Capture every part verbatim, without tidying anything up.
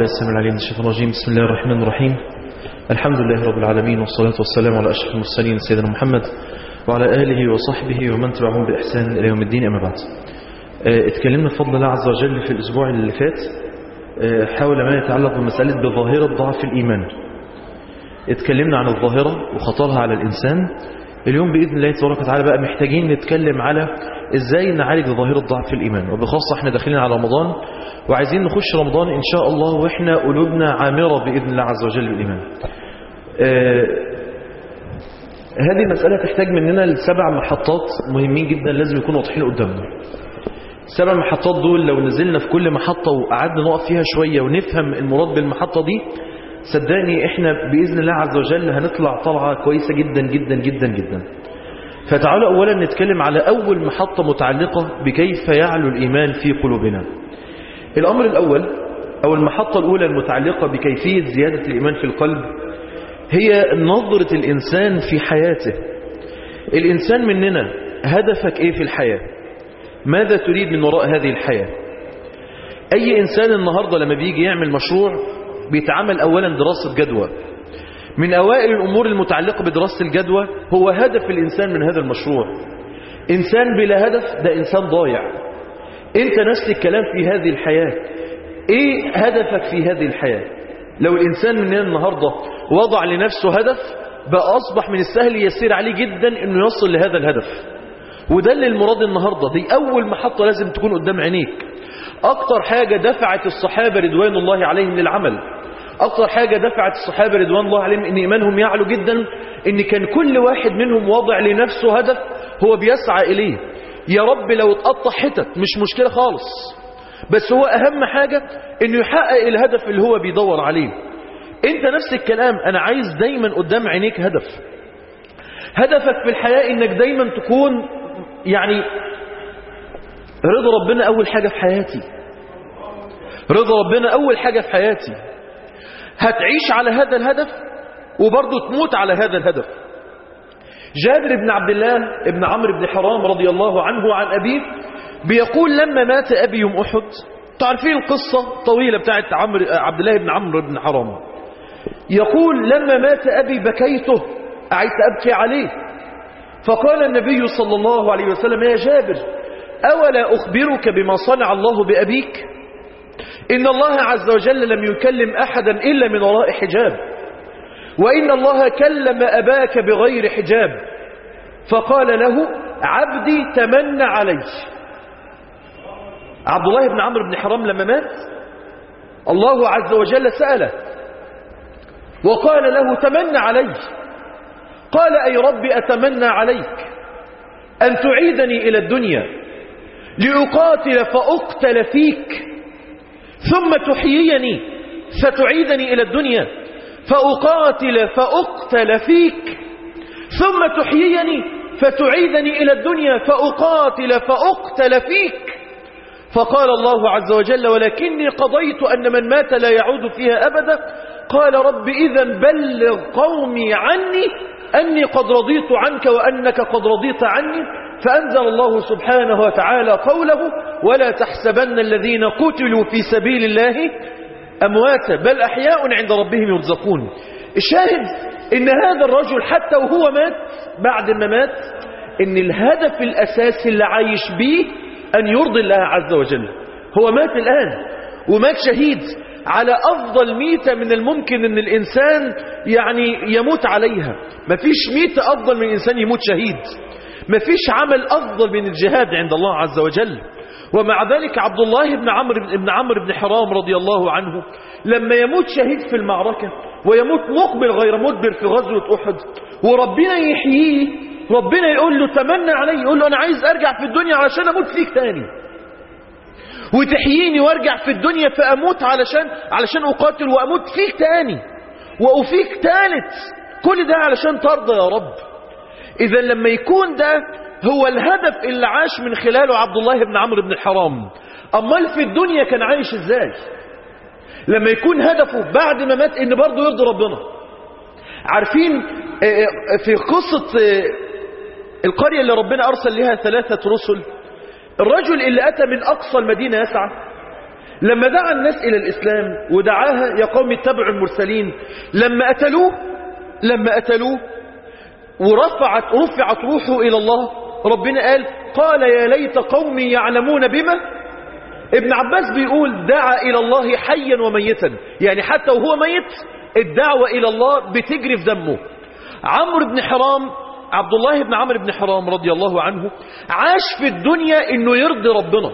السلام العليم من الشيطان الرجيم. بسم الله الرحمن الرحيم. الحمد لله رب العالمين، والصلاة والسلام على أشرف المرسلين سيدنا محمد وعلى آله وصحبه ومن تبعهم بإحسان إلى يوم الدين. أما بعد، اتكلمنا بفضل الله عز وجل في الأسبوع اللي فات حول ما يتعلق بمسألة بظاهرة ضعف الإيمان. اتكلمنا عن الظاهرة وخطرها على الإنسان. اليوم بإذن الله تبارك وتعالى بقى محتاجين نتكلم على إزاي نعالج ظاهرة ضعف الإيمان، وبخاصة احنا داخلين على رمضان وعايزين نخش رمضان إن شاء الله وإحنا قلوبنا عامرة بإذن الله عز وجل بالإيمان. آه هذه المسألة تحتاج مننا لسبع محطات مهمين جدا لازم يكونوا واضحين قدامنا. السبع محطات دول لو نزلنا في كل محطة وقعدنا نقف فيها شوية ونفهم المراد بالمحطة دي، صدقني احنا بإذن الله عز وجل هنطلع طلعة كويسة جدا جدا جدا جدا. فتعالوا أولا نتكلم على أول محطة متعلقة بكيف يعلو الإيمان في قلوبنا. الأمر الأول أو المحطة الأولى المتعلقة بكيفية زيادة الإيمان في القلب هي نظرة الإنسان في حياته. الإنسان مننا هدفك إيه في الحياة؟ ماذا تريد من وراء هذه الحياة؟ أي إنسان النهاردة لما بيجي يعمل مشروع بيتعمل أولا دراسة جدوى. من أوائل الأمور المتعلقة بدراسة الجدوى هو هدف الإنسان من هذا المشروع. إنسان بلا هدف ده إنسان ضايع. أنت نفس الكلام في هذه الحياة. إيه هدفك في هذه الحياة؟ لو الإنسان من النهاردة وضع لنفسه هدف بقى أصبح من السهل يسير عليه جدا أنه يصل لهذا الهدف. وده اللي المراد النهاردة. دي أول محطة لازم تكون قدام عينيك. أكتر حاجة دفعت الصحابة رضوان الله عليهم للعمل، أكتر حاجة دفعت الصحابة رضوان الله عليهم إن إيمانهم يعلو جدا، إن كان كل واحد منهم وضع لنفسه هدف هو بيسعى إليه. يا رب لو اتقطع حتت مش مشكلة خالص، بس هو أهم حاجة إنه يحقق الهدف اللي هو بيدور عليه. أنت نفس الكلام. أنا عايز دايما قدام عينيك هدف. هدفك في الحياة إنك دايما تكون يعني رضا ربنا أول حاجة في حياتي. رضا ربنا أول حاجة في حياتي. هتعيش على هذا الهدف وبرضه تموت على هذا الهدف. جابر بن عبد الله بن عمرو بن حرام رضي الله عنه عن أبيه بيقول لما مات أبي يوم أحد، تعرفين القصة طويلة بتاعت عمرو عبد الله بن عمرو بن حرام، يقول لما مات أبي بكيته، قعدت أبكي عليه. فقال النبي صلى الله عليه وسلم يا جابر أولا أخبرك بما صنع الله بأبيك؟ إن الله عز وجل لم يكلم أحدا إلا من وراء حجاب، وإن الله كلم أباك بغير حجاب. فقال له عبدي تمنى علي. عبد الله بن عمرو بن حرام لما مات الله عز وجل سأله وقال له تمنى علي. قال أي رب أتمنى عليك أن تعيدني إلى الدنيا لأقاتل فأقتل فيك، ثم تحييني فتعيدني إلى الدنيا فأقاتل فأقتل فيك، ثم تحييني فتعيدني إلى الدنيا فأقاتل فأقتل فيك. فقال الله عز وجل ولكني قضيت أن من مات لا يعود فيها أبدا. قال رب إذن بلغ قومي عني أني قد رضيت عنك وأنك قد رضيت عني. فأنزل الله سبحانه وتعالى قوله ولا تحسبن الذين قتلوا في سبيل الله أمواتا بل أحياء عند ربهم يرزقون. الشاهد إن هذا الرجل حتى وهو مات، بعد ما مات، إن الهدف الأساسي اللي عايش به أن يرضي الله عز وجل. هو مات الآن ومات شهيد على أفضل ميتة من الممكن أن الإنسان يعني يموت عليها. مفيش ميتة أفضل من الإنسان يموت شهيد. مفيش عمل أفضل من الجهاد عند الله عز وجل. ومع ذلك عبد الله بن عمرو بن عمرو بن حرام رضي الله عنه لما يموت شهيد في المعركة ويموت مقبل غير مدبر في غزوة أحد وربنا يحييه، ربنا يقول له تمنى علي، يقول له أنا عايز أرجع في الدنيا علشان أموت فيك تاني، وتحييني وارجع في الدنيا فأموت علشان علشان أقاتل وأموت فيك تاني وأفيك تالت، كل ده علشان ترضى يا رب. إذا لما يكون ده هو الهدف اللي عاش من خلاله عبد الله بن عمرو بن حرام، أمال في الدنيا كان عايش إزاي؟ لما يكون هدفه بعد ما مات إن برضه يرضي ربنا. عارفين في قصة القرية اللي ربنا أرسل لها ثلاثة رسل، الرجل اللي أتى من أقصى المدينة يسعى لما دعا الناس إلى الإسلام ودعاها يا قوم اتبعوا المرسلين، لما قتلوه لما قتلوه ورفعت رفعت روحه إلى الله، ربنا قال قال يا ليت قومي يعلمون بما. ابن عباس بيقول دعا إلى الله حيا وميتا، يعني حتى وهو ميت الدعوة إلى الله بتجري في دمه. عمرو بن حرام، عبد الله بن عمرو بن حرام رضي الله عنه، عاش في الدنيا انه يرضي ربنا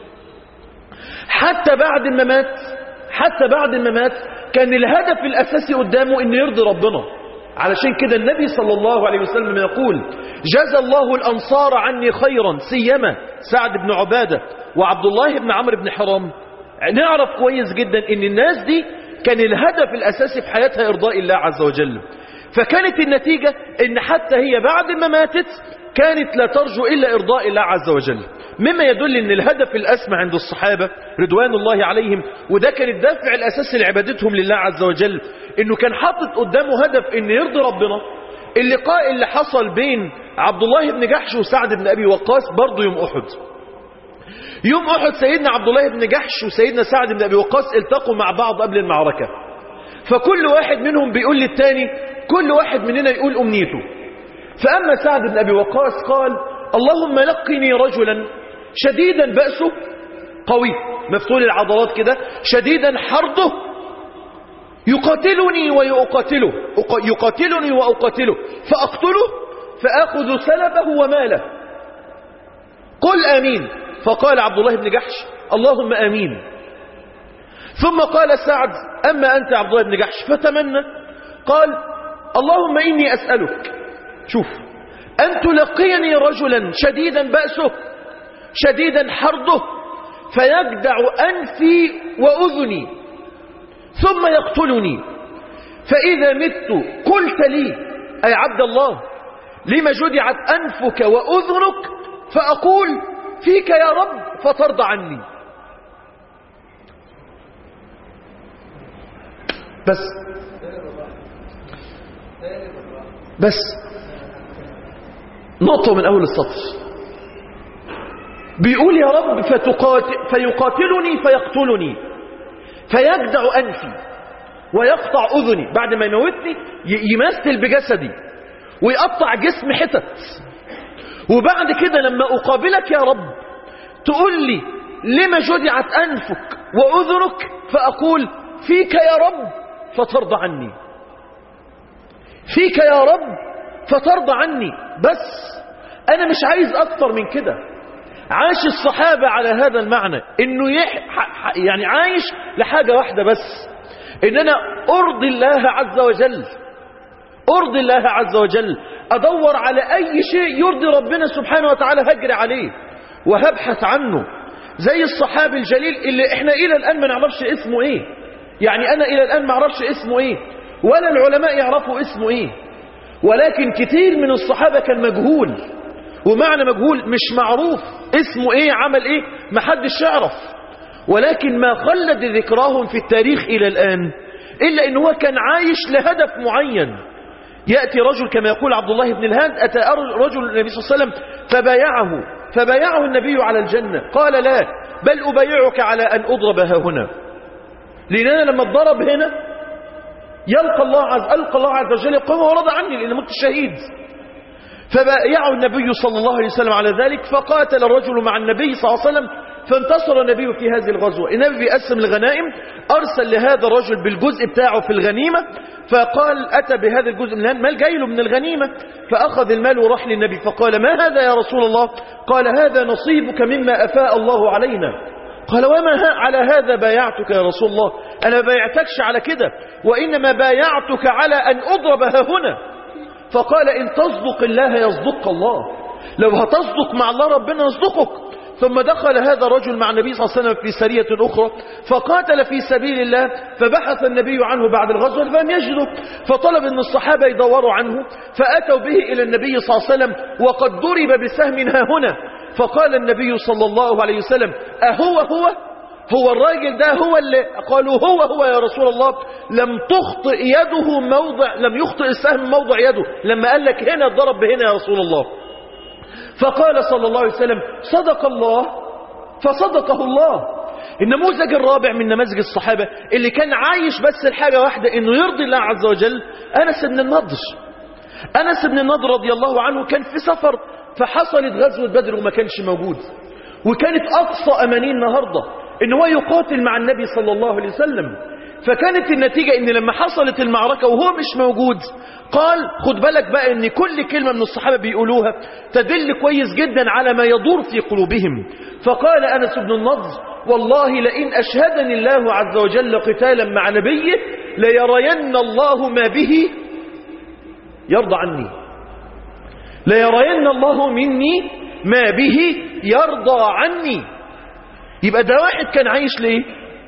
حتى بعد ما مات حتى بعد ما مات كان الهدف الأساسي قدامه انه يرضي ربنا. علشان كده النبي صلى الله عليه وسلم يقول جزى الله الأنصار عني خيرا، سيما سعد بن عبادة وعبد الله بن عمرو بن حرام. نعرف كويس جدا ان الناس دي كان الهدف الأساسي في حياتها إرضاء الله عز وجل. فكانت النتيجة ان حتى هي بعد ما ماتت كانت لا ترجو إلا إرضاء الله عز وجل، مما يدل ان الهدف الأسمى عند الصحابة رضوان الله عليهم، وده كان الدافع الأساسي لعبادتهم لله عز وجل، انه كان حاطط قدامه هدف ان يرضي ربنا. اللقاء اللي حصل بين عبد الله بن جحش وسعد بن أبي وقاص برضه يوم أحد. يوم أحد سيدنا عبد الله بن جحش وسيدنا سعد بن أبي وقاص التقوا مع بعض قبل المعركة، فكل واحد منهم بيقول للتاني، كل واحد مننا يقول أمنيته. فأما سعد بن أبي وقاص قال اللهم لقني رجلا شديدا بأسه قوي مفتول العضلات كده، شديدا حرضه، يقاتلني ويقاتله يقاتلني وأقاتله فأقتله فأخذ سلبه وماله، قل آمين. فقال عبد الله بن جحش اللهم آمين. ثم قال سعد أما أنت عبد الله بن جحش فتمنى، قال اللهم إني أسألك، شوف، أن تلقيني رجلا شديدا بأسه شديدا حرضه فيجدع أنفي وأذني ثم يقتلني، فإذا مت قلت لي أي عبد الله لما جدعت أنفك وأذنك، فأقول فيك يا رب فترضى عني. بس بس نقطة من أول السطر، بيقول يا رب فتقاتل فيقاتلني فيقتلني فيجدع أنفي ويقطع أذني، بعد ما يموتني يمثل بجسدي ويقطع جسم حتت، وبعد كده لما أقابلك يا رب تقول لي لما جدعت أنفك وأذنك، فأقول فيك يا رب فترضى عني، فيك يا رب فترضى عني. بس أنا مش عايز أكتر من كده. عاش الصحابة على هذا المعنى، إنه يح... يعني عايش لحاجة واحدة بس، إن أنا أرضي الله عز وجل، أرضي الله عز وجل، أدور على أي شيء يرضي ربنا سبحانه وتعالى هجري عليه وهبحث عنه. زي الصحابي الجليل اللي إحنا إلى الآن ما نعرفش اسمه إيه، يعني أنا إلى الآن ما أعرفش اسمه إيه ولا العلماء يعرفوا اسمه إيه، ولكن كتير من الصحابة كان مجهول، ومعنى مجهول مش معروف اسمه إيه عمل إيه محدش يعرف، ولكن ما خلد ذكراهم في التاريخ إلى الآن إلا إن هو كان عايش لهدف معين. يأتي رجل كما يقول عبد الله بن الهاد، أتى رجل النبي صلى الله عليه وسلم فبايعه فبايعه النبي على الجنة، قال لا بل أبايعك على أن أضرب ها هنا، لأن أنا لما اتضرب هنا يلقى الله عز ألقى الله عز وجل يقوم ورضى عني لأن مت شهيد. فبايعه النبي صلى الله عليه وسلم على ذلك، فقاتل الرجل مع النبي صلى الله عليه وسلم، فانتصر النبي في هذه الغزوة. النبي بيقسم الغنائم، أرسل لهذا الرجل بالجزء بتاعه في الغنيمة، فقال أتى بهذا الجزء من المال جاي له من الغنيمة، فأخذ المال وراح للنبي فقال ما هذا يا رسول الله؟ قال هذا نصيبك مما أفاء الله علينا. قال وما على هذا بايعتك يا رسول الله؟ أنا ما بايعتكش على كده، وإنما بايعتك على أن أضرب ها هنا. فقال إن تصدق الله يصدق الله، لو هتصدق مع الله ربنا يصدقك. ثم دخل هذا الرجل مع النبي صلى الله عليه وسلم في سرية أخرى فقاتل في سبيل الله، فبحث النبي عنه بعد الغزوة فلم يجده، فطلب أن الصحابة يدوروا عنه، فأتوا به إلى النبي صلى الله عليه وسلم وقد ضرب بسهم ها هنا. فقال النبي صلى الله عليه وسلم أهو هو هو الراجل ده هو اللي قالوا هو هو يا رسول الله؟ لم تخطئ يده موضع لم يخطئ السهم موضع يده لما قال لك هنا ضرب بهنا يا رسول الله. فقال صلى الله عليه وسلم صدق الله فصدقه الله. النموذج الرابع من نماذج الصحابة اللي كان عايش بس الحاجة واحدة انه يرضي الله عز وجل، أنس بن النضر. أنس بن النضر رضي الله عنه كان في سفر، فحصلت غزوة بدر وما كانش موجود، وكانت أقصى أمانيه النهاردة ان هو يقاتل مع النبي صلى الله عليه وسلم. فكانت النتيجة ان لما حصلت المعركة وهو مش موجود، قال خد بالك بقى ان كل كلمة من الصحابة بيقولوها تدل كويس جدا على ما يدور في قلوبهم. فقال أنس بن النضر والله لئن أشهدني الله عز وجل قتالا مع نبيه ليرين الله ما به يرضى عني، ليرين الله مني ما به يرضى عني. يبقى ده واحد كان عايش ليه؟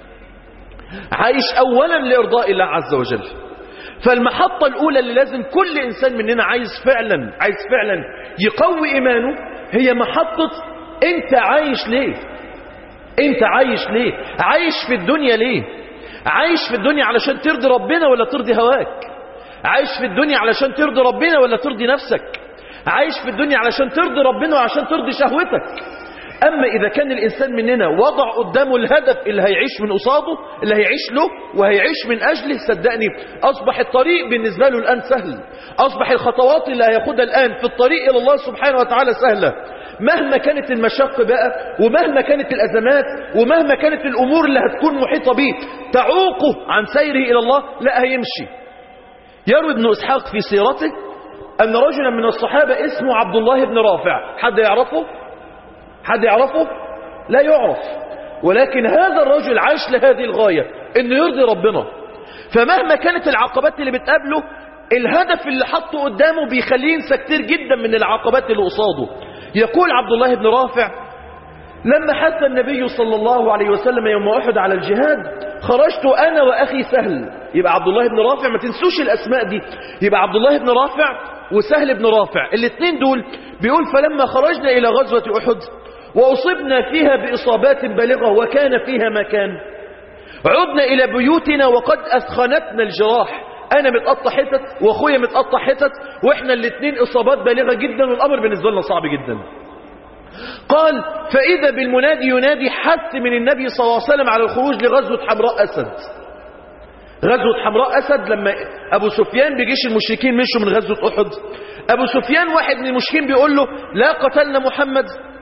عايش أولا لإرضاء الله عز وجل. فالمحطة الأولى اللي لازم كل إنسان مننا عايز فعلا عايز فعلا يقوي إيمانه هي محطة أنت عايش ليه؟ أنت عايش ليه؟ عايش في الدنيا ليه؟ عايش في الدنيا علشان ترضي ربنا ولا ترضي هواك؟ عايش في الدنيا علشان ترضي ربنا ولا ترضي نفسك؟ عايش في الدنيا علشان ترضي ربنا وعشان ترضي شهوتك؟ أما إذا كان الإنسان مننا وضع قدامه الهدف اللي هيعيش من قصاده، اللي هيعيش له وهيعيش من أجله، صدقني أصبح الطريق بالنسبة له الآن سهل، أصبح الخطوات اللي هياخدها الآن في الطريق إلى الله سبحانه وتعالى سهلة. مهما كانت المشاق بقى، ومهما كانت الأزمات، ومهما كانت الأمور اللي هتكون محيطة به تعوقه عن سيره إلى الله، لا هيمشي. يروي ابن إسحاق في سيرته أن رجلا من الصحابة اسمه عبد الله بن رافع. حد يعرفه؟ حد يعرفه؟ لا يعرف. ولكن هذا الرجل عاش لهذه الغاية انه يرضي ربنا. فمهما كانت العقبات اللي بتقابله، الهدف اللي حطه قدامه بيخليه ينسى كتير جدا من العقبات اللي قصاده. يقول عبد الله بن رافع لما حث النبي صلى الله عليه وسلم يوم أحد على الجهاد خرجت أنا وأخي سهل. يبقى عبد الله بن رافع، ما تنسوش الأسماء دي، يبقى عبد الله بن رافع وسهل بن رافع الاثنين دول. بيقول فلما خرجنا إلى غزوة أحد وأصبنا فيها بإصابات بالغة وكان فيها ما كان، عدنا إلى بيوتنا وقد أثخنتنا الجراح، أنا متقطع حتت وأخويا متقطع حتت، وإحنا الاثنين إصابات بالغة جدا والأمر بالنسبة لنا صعب جدا. قال فإذا بالمنادي ينادي حث من النبي صلى الله عليه وسلم على الخروج لغزوة حمراء أسد. غزوة حمراء أسد لما أبو سفيان بجيش المشركين مشوا من غزوة أحد، أبو سفيان واحد من المشركين بيقول له لا قتلنا محمد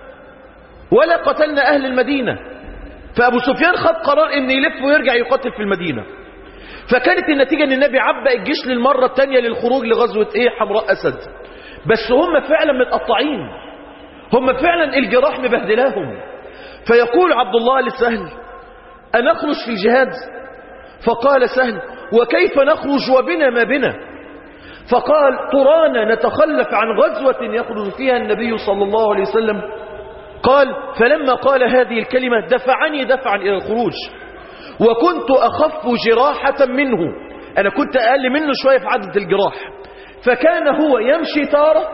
ولا قتلنا أهل المدينة. فأبو سفيان خد قرار إن يلف ويرجع يقاتل في المدينة. فكانت النتيجة إن النبي عبأ الجيش للمرة الثانية للخروج لغزوة إيه؟ حمراء أسد. بس هم فعلا متقطعين، هم فعلا الجراح مبهدلاهم. فيقول عبد الله لسهل أنخرج في الجهاد؟ فقال سهل وكيف نخرج وبنا ما بنا؟ فقال ترانا نتخلف عن غزوة يخرج فيها النبي صلى الله عليه وسلم؟ قال فلما قال هذه الكلمة دفعني دفعا إلى الخروج، وكنت أخف جراحة منه، أنا كنت أقل منه شوية في عدد الجراح، فكان هو يمشي تارة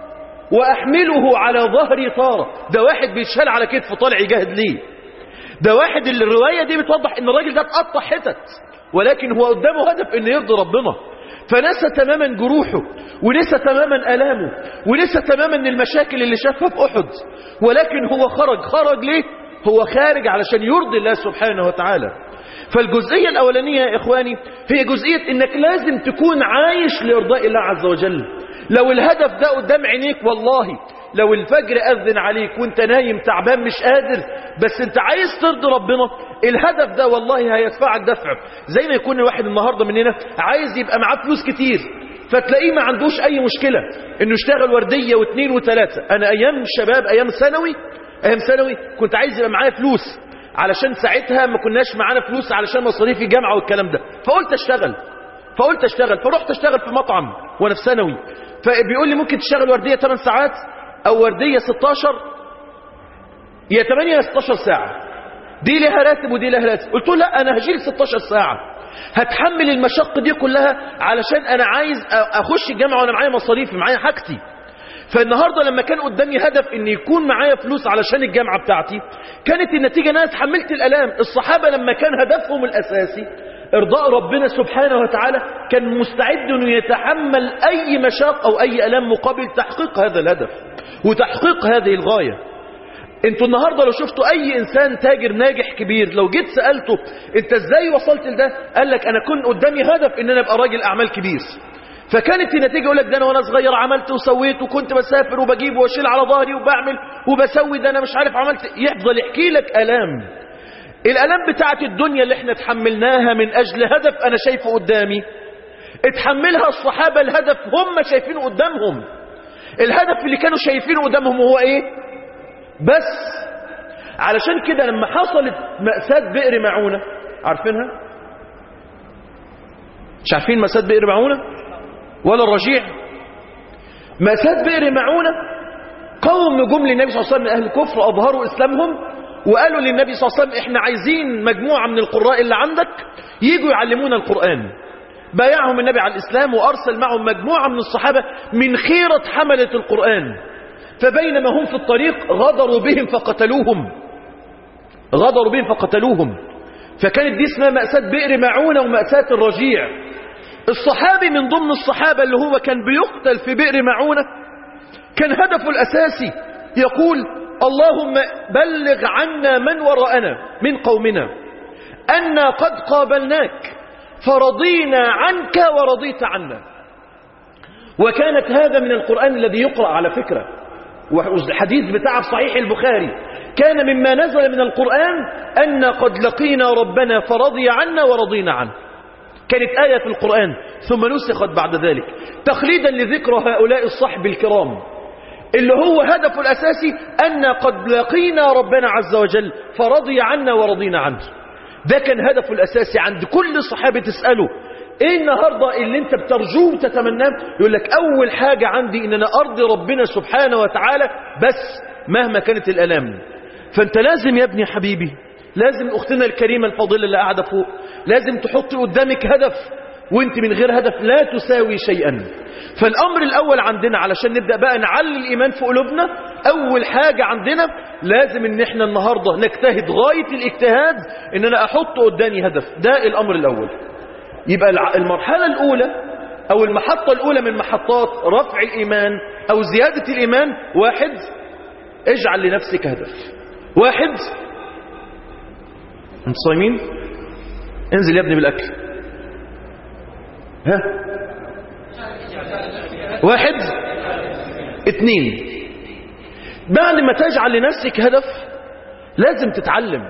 وأحمله على ظهري تارة. ده واحد بيتشال على كتفه طالع يجاهد ليه. ده واحد اللي الرواية دي بتوضح ان الراجل ده اتقطع حتت، ولكن هو قدامه هدف ان يرضي ربنا. فنسى تماما جروحه، ونسى تماما ألامه، ونسى تماما المشاكل اللي شافها في أحد، ولكن هو خرج. خرج ليه؟ هو خارج علشان يرضي الله سبحانه وتعالى. فالجزئية الأولانية يا إخواني هي جزئية إنك لازم تكون عايش لإرضاء الله عز وجل. لو الهدف ده قدام عينيك، والله لو الفجر أذن عليك وانت نايم تعبان مش قادر، بس انت عايز ترضي ربنا، الهدف ده والله هيدفعك دفع. زي ما يكون واحد النهاردة مننا عايز يبقى معاه فلوس كتير، فتلاقيه ما عندوش أي مشكلة إنه يشتغل وردية واثنين وثلاثة. أنا أيام شباب، أيام ثانوي أيام ثانوي كنت عايز يبقى معايا فلوس، علشان ساعتها ما كناش معانا فلوس علشان مصاريف الجامعة والكلام ده. فقلت اشتغل فقلت اشتغل فرحت اشتغل في مطعم وانا في ثانوي. فبيقول لي ممكن تشتغل وردية ثمان ساعات او وردية ستاشر، يا ثمانية يا ستاشر ساعة، دي لها راتب ودي لها راتب. قلت له لا، انا هشيل ستاشر ساعة، هتحمل المشق دي كلها علشان انا عايز اخش الجامعة وانا معايا مصاريفي، معايا حاجتي. فالنهاردة لما كان قدامي هدف ان يكون معايا فلوس علشان الجامعة بتاعتي، كانت النتيجة ان انا اتحملت الالام. الصحابة لما كان هدفهم الاساسي ارضاء ربنا سبحانه وتعالى، كان مستعد انه يتحمل اي مشاق او اي الام مقابل تحقيق هذا الهدف وتحقيق هذه الغاية. انتوا النهاردة لو شفتوا اي انسان تاجر ناجح كبير، لو جيت سألته انت ازاي وصلت لده، قال لك انا كنت قدامي هدف ان انا ابقى راجل اعمال كبير، فكانت النتيجة يقول لك ده انا وانا صغير عملت وسويت وكنت بسافر وبجيب واشيل على ظهري وبعمل وبسوي، ده انا مش عارف عملت. يفضل يحكي لك الام، الالام بتاعت الدنيا اللي احنا اتحملناها من اجل هدف انا شايفه قدامي، اتحملها الصحابة الهدف هم شايفينه قدامهم. الهدف اللي كانوا شايفينه قدامهم هو ايه؟ بس علشان كده لما حصلت مأساة بئر معونة، عارفينها؟ مش عارفين مأساة بئر معونة ولا الرجيع؟ مأساة بئر معونة قوم جم للنبي صلى الله عليه وسلم من أهل الكفر أظهروا إسلامهم وقالوا للنبي صلى الله عليه وسلم احنا عايزين مجموعة من القراء اللي عندك يجوا يعلمونا القرآن. بايعهم النبي على الإسلام وأرسل معهم مجموعة من الصحابة من خيرة حملة القرآن. فبينما هم في الطريق غدروا بهم فقتلوهم غدروا بهم فقتلوهم فكانت دي اسمها مأساة بئر معونة ومأساة الرجيع. الصحابي من ضمن الصحابة اللي هو كان بيقتل في بئر معونة كان هدفه الأساسي يقول اللهم بلغ عنا من وراءنا من قومنا أنا قد قابلناك فرضينا عنك ورضيت عنا. وكانت هذا من القرآن الذي يقرأ على فكرة، والحديث بتاع صحيح البخاري كان مما نزل من القرآن أن قد لقينا ربنا فرضي عنا ورضينا عنه. كانت آية في القرآن ثم نسخت بعد ذلك تخليدا لذكر هؤلاء الصحب الكرام اللي هو هدفه الأساسي أن قد لقينا ربنا عز وجل فرضي عنا ورضينا عنه. ده كان هدفه الأساسي عند كل صحابة. تسأله ايه النهاردة اللي انت بترجوه وتتمناه، يقول لك اول حاجة عندي ان انا ارضي ربنا سبحانه وتعالى بس مهما كانت الالام. فانت لازم يا ابني حبيبي، لازم اختنا الكريمة الفاضلة اللي قاعدة فوق، لازم تحط قدامك هدف، وانت من غير هدف لا تساوي شيئا. فالامر الاول عندنا علشان نبدأ بقى نعلي الايمان في قلوبنا، اول حاجة عندنا لازم ان احنا النهاردة نجتهد غاية الاجتهاد ان انا احط قدامي هدف. ده الامر الاول. يبقى المرحلة الأولى أو المحطة الأولى من محطات رفع الإيمان أو زيادة الإيمان، واحد اجعل لنفسك هدف. واحد انت صايمين؟ انزل يا ابني بالأكل. ها واحد اتنين، بعد ما تجعل لنفسك هدف لازم تتعلم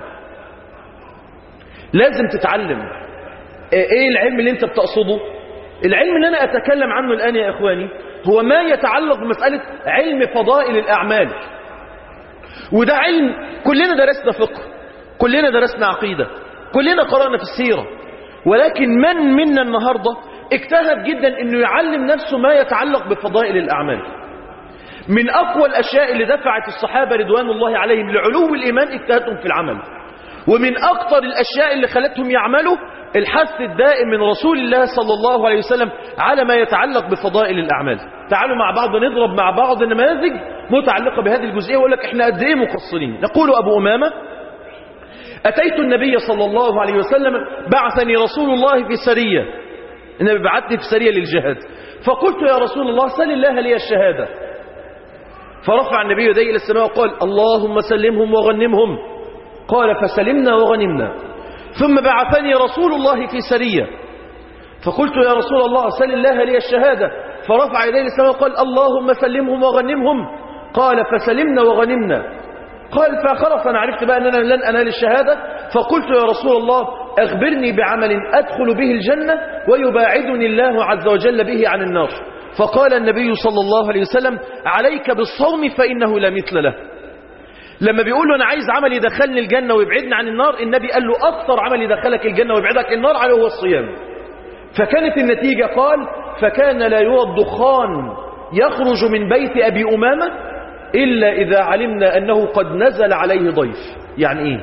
لازم تتعلم ايه العلم اللي انت بتقصده؟ العلم اللي انا اتكلم عنه الان يا اخواني هو ما يتعلق بمسألة علم فضائل الاعمال. وده علم كلنا درسنا فقه، كلنا درسنا عقيدة، كلنا قرأنا في السيرة، ولكن من منا النهاردة اجتهد جدا انه يعلم نفسه ما يتعلق بفضائل الاعمال. من اقوى الاشياء اللي دفعت الصحابة رضوان الله عليهم لعلو الايمان اجتهادهم في العمل. ومن اكثر الاشياء اللي خلتهم يعملوا الحث الدائم من رسول الله صلى الله عليه وسلم على ما يتعلق بفضائل الأعمال. تعالوا مع بعض نضرب مع بعض نماذج متعلقة بهذه الجزئية وأقول لك احنا قد ايه مقصرين. نقول أبو أمامة أتيت النبي صلى الله عليه وسلم بعثني رسول الله في سرية، النبي بعثني في سرية للجهاد، فقلت يا رسول الله سل الله لي الشهادة. فرفع النبي يديه إلى السماء وقال اللهم سلمهم وغنمهم. قال فسلمنا وغنمنا. ثم بعثني رسول الله في سرية فقلت يا رسول الله سل الله لي الشهادة. فرفع يديه السماء وقال اللهم سلمهم وغنمهم. قال فسلمنا وغنمنا. قال فخلاص أنا عرفت بقى أننا لن أنال الشهادة. فقلت يا رسول الله أخبرني بعمل أدخل به الجنة ويباعدني الله عز وجل به عن النار. فقال النبي صلى الله عليه وسلم عليك بالصوم فإنه لا مثل له. لما بيقول له أنا عايز عمل يدخلني الجنة ويبعدني عن النار، النبي قال له أكثر عمل يدخلك الجنة ويبعدك النار عليه هو الصيام. فكانت النتيجة قال فكان لا يرى الدخان يخرج من بيت أبي أمامة إلا إذا علمنا أنه قد نزل عليه ضيف. يعني إيه؟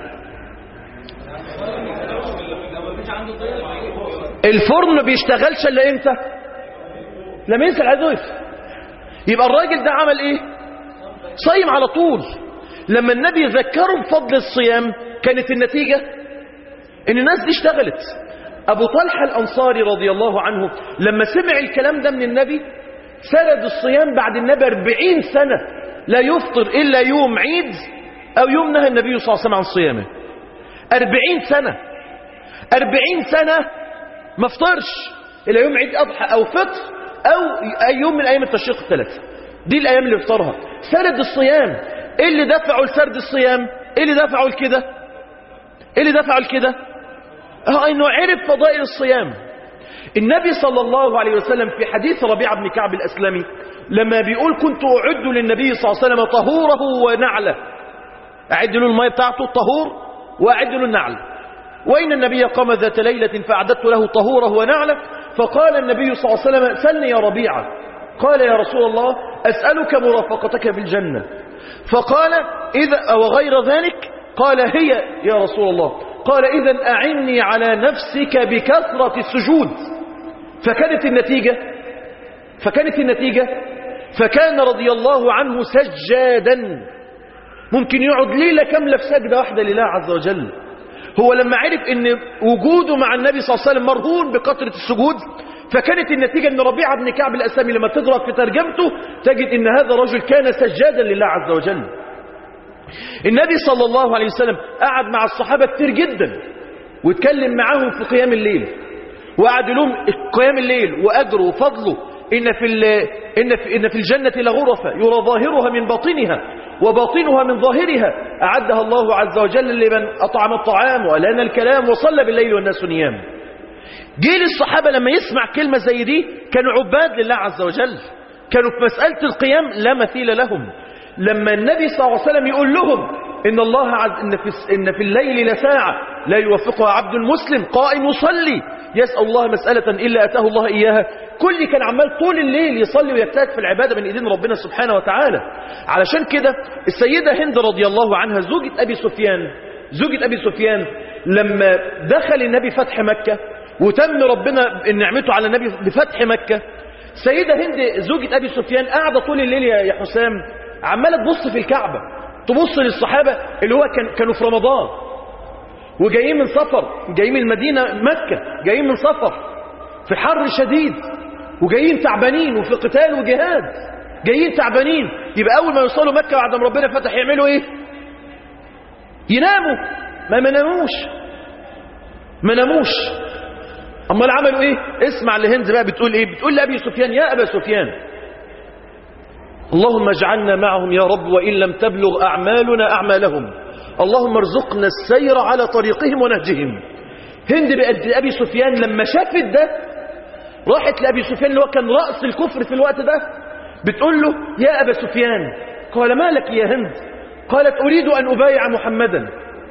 الفرن ما بيشتغلش إلا إمتى؟ لما ينزل عليه ضيف. يبقى الراجل ده عمل إيه؟ صيم على طول. لما النبي ذكره بفضل الصيام كانت النتيجة ان الناس دي اشتغلت. ابو طلحة الانصاري رضي الله عنه لما سمع الكلام ده من النبي سرد الصيام بعد النبي أربعين سنة لا يفطر الا يوم عيد أو يوم نهى النبي صلى الله عليه وسلم عن صيامه. أربعين سنة أربعين سنة ما فطرش إلى يوم عيد أضحى أو فطر أو أي يوم من أيام التشريق الثلاثة. دي الأيام اللي فطرها. سرد الصيام، إيه اللي دفعه لسرد الصيام؟ إيه اللي دفعه لكده؟ إيه اللي دفعه لكده؟ هو إنه عرف فضائل الصيام. النبي صلى الله عليه وسلم في حديث ربيعة بن كعب الأسلمي لما بيقول كنت أعد للنبي صلى الله عليه وسلم طهوره ونعله، أعد له الماء بتاعته طهور وأعد له النعل. وإن النبي قام ذات ليلة فأعددت له طهوره ونعله، فقال النبي صلى الله عليه وسلم سلني يا ربيعة. قال يا رسول الله أسألك مرافقتك في الجنة. فقال إذا أو غير ذلك؟ قال هي يا رسول الله. قال إذن أعني على نفسك بكثرة السجود. فكانت النتيجة فكانت النتيجة فكان رضي الله عنه سجادا، ممكن يقعد ليلة كاملة في سجدة واحدة لله عز وجل. هو لما عرف ان وجوده مع النبي صلى الله عليه وسلم مرهون بكثرة السجود، فكانت النتيجة ان ربيعة بن كعب الأسلمي لما تضرب في ترجمته تجد ان هذا الرجل كان سجادا لله عز وجل. النبي صلى الله عليه وسلم قعد مع الصحابة كتير جدا واتكلم معاهم في قيام الليل، وقعد لهم قيام الليل وأجره وفضله. إن في, إن في, إن في الجنة لغرفة يرى ظاهرها من باطنها وباطنها من ظاهرها أعدها الله عز وجل لمن أطعم الطعام وألان الكلام وصلى بالليل والناس نيام. جيل الصحابة لما يسمع كلمة زي دي كانوا عباد لله عز وجل، كانوا في مسألة القيام لا مثيل لهم. لما النبي صلى الله عليه وسلم يقول لهم إن الله عز إن في, إن في الليل لساعة لا يوفقها عبد مسلم قائم يصلي يسأل الله مسألة إلا أتاه الله إياها، كل كان عمال طول الليل يصلي ويجتهد في العبادة من إيدين ربنا سبحانه وتعالى. علشان كده السيدة هند رضي الله عنها زوجة أبي سفيان زوجة أبي سفيان لما دخل النبي فتح مكة وتم ربنا نعمته على النبي بفتح مكة، سيدة هند زوجة أبي سفيان قاعدة طول الليل يا حسام عمالة تبص في الكعبة، تبص للصحابة اللي هو كان كانوا في رمضان وجايين من سفر، جايين من المدينة مكة، جايين من سفر في حر شديد وجايين تعبانين وفي قتال وجهاد، جايين تعبانين. يبقى أول ما يوصلوا مكة بعد ما ربنا فتح يعملوا إيه؟ يناموا. ما مناموش ما ناموش أمال عملوا إيه؟ اسمع لهند بقى بتقول إيه؟ بتقول لأبي سفيان يا أبا سفيان اللهم اجعلنا معهم يا رب وإن لم تبلغ أعمالنا أعمالهم، اللهم ارزقنا السير على طريقهم ونهجهم. هند بقد أبي سفيان لما شافت ده راحت لأبي سفيان اللي هو كان رأس الكفر في الوقت ده بتقول له يا أبا سفيان. قال ما لك يا هند؟ قالت أريد أن أبايع محمدا.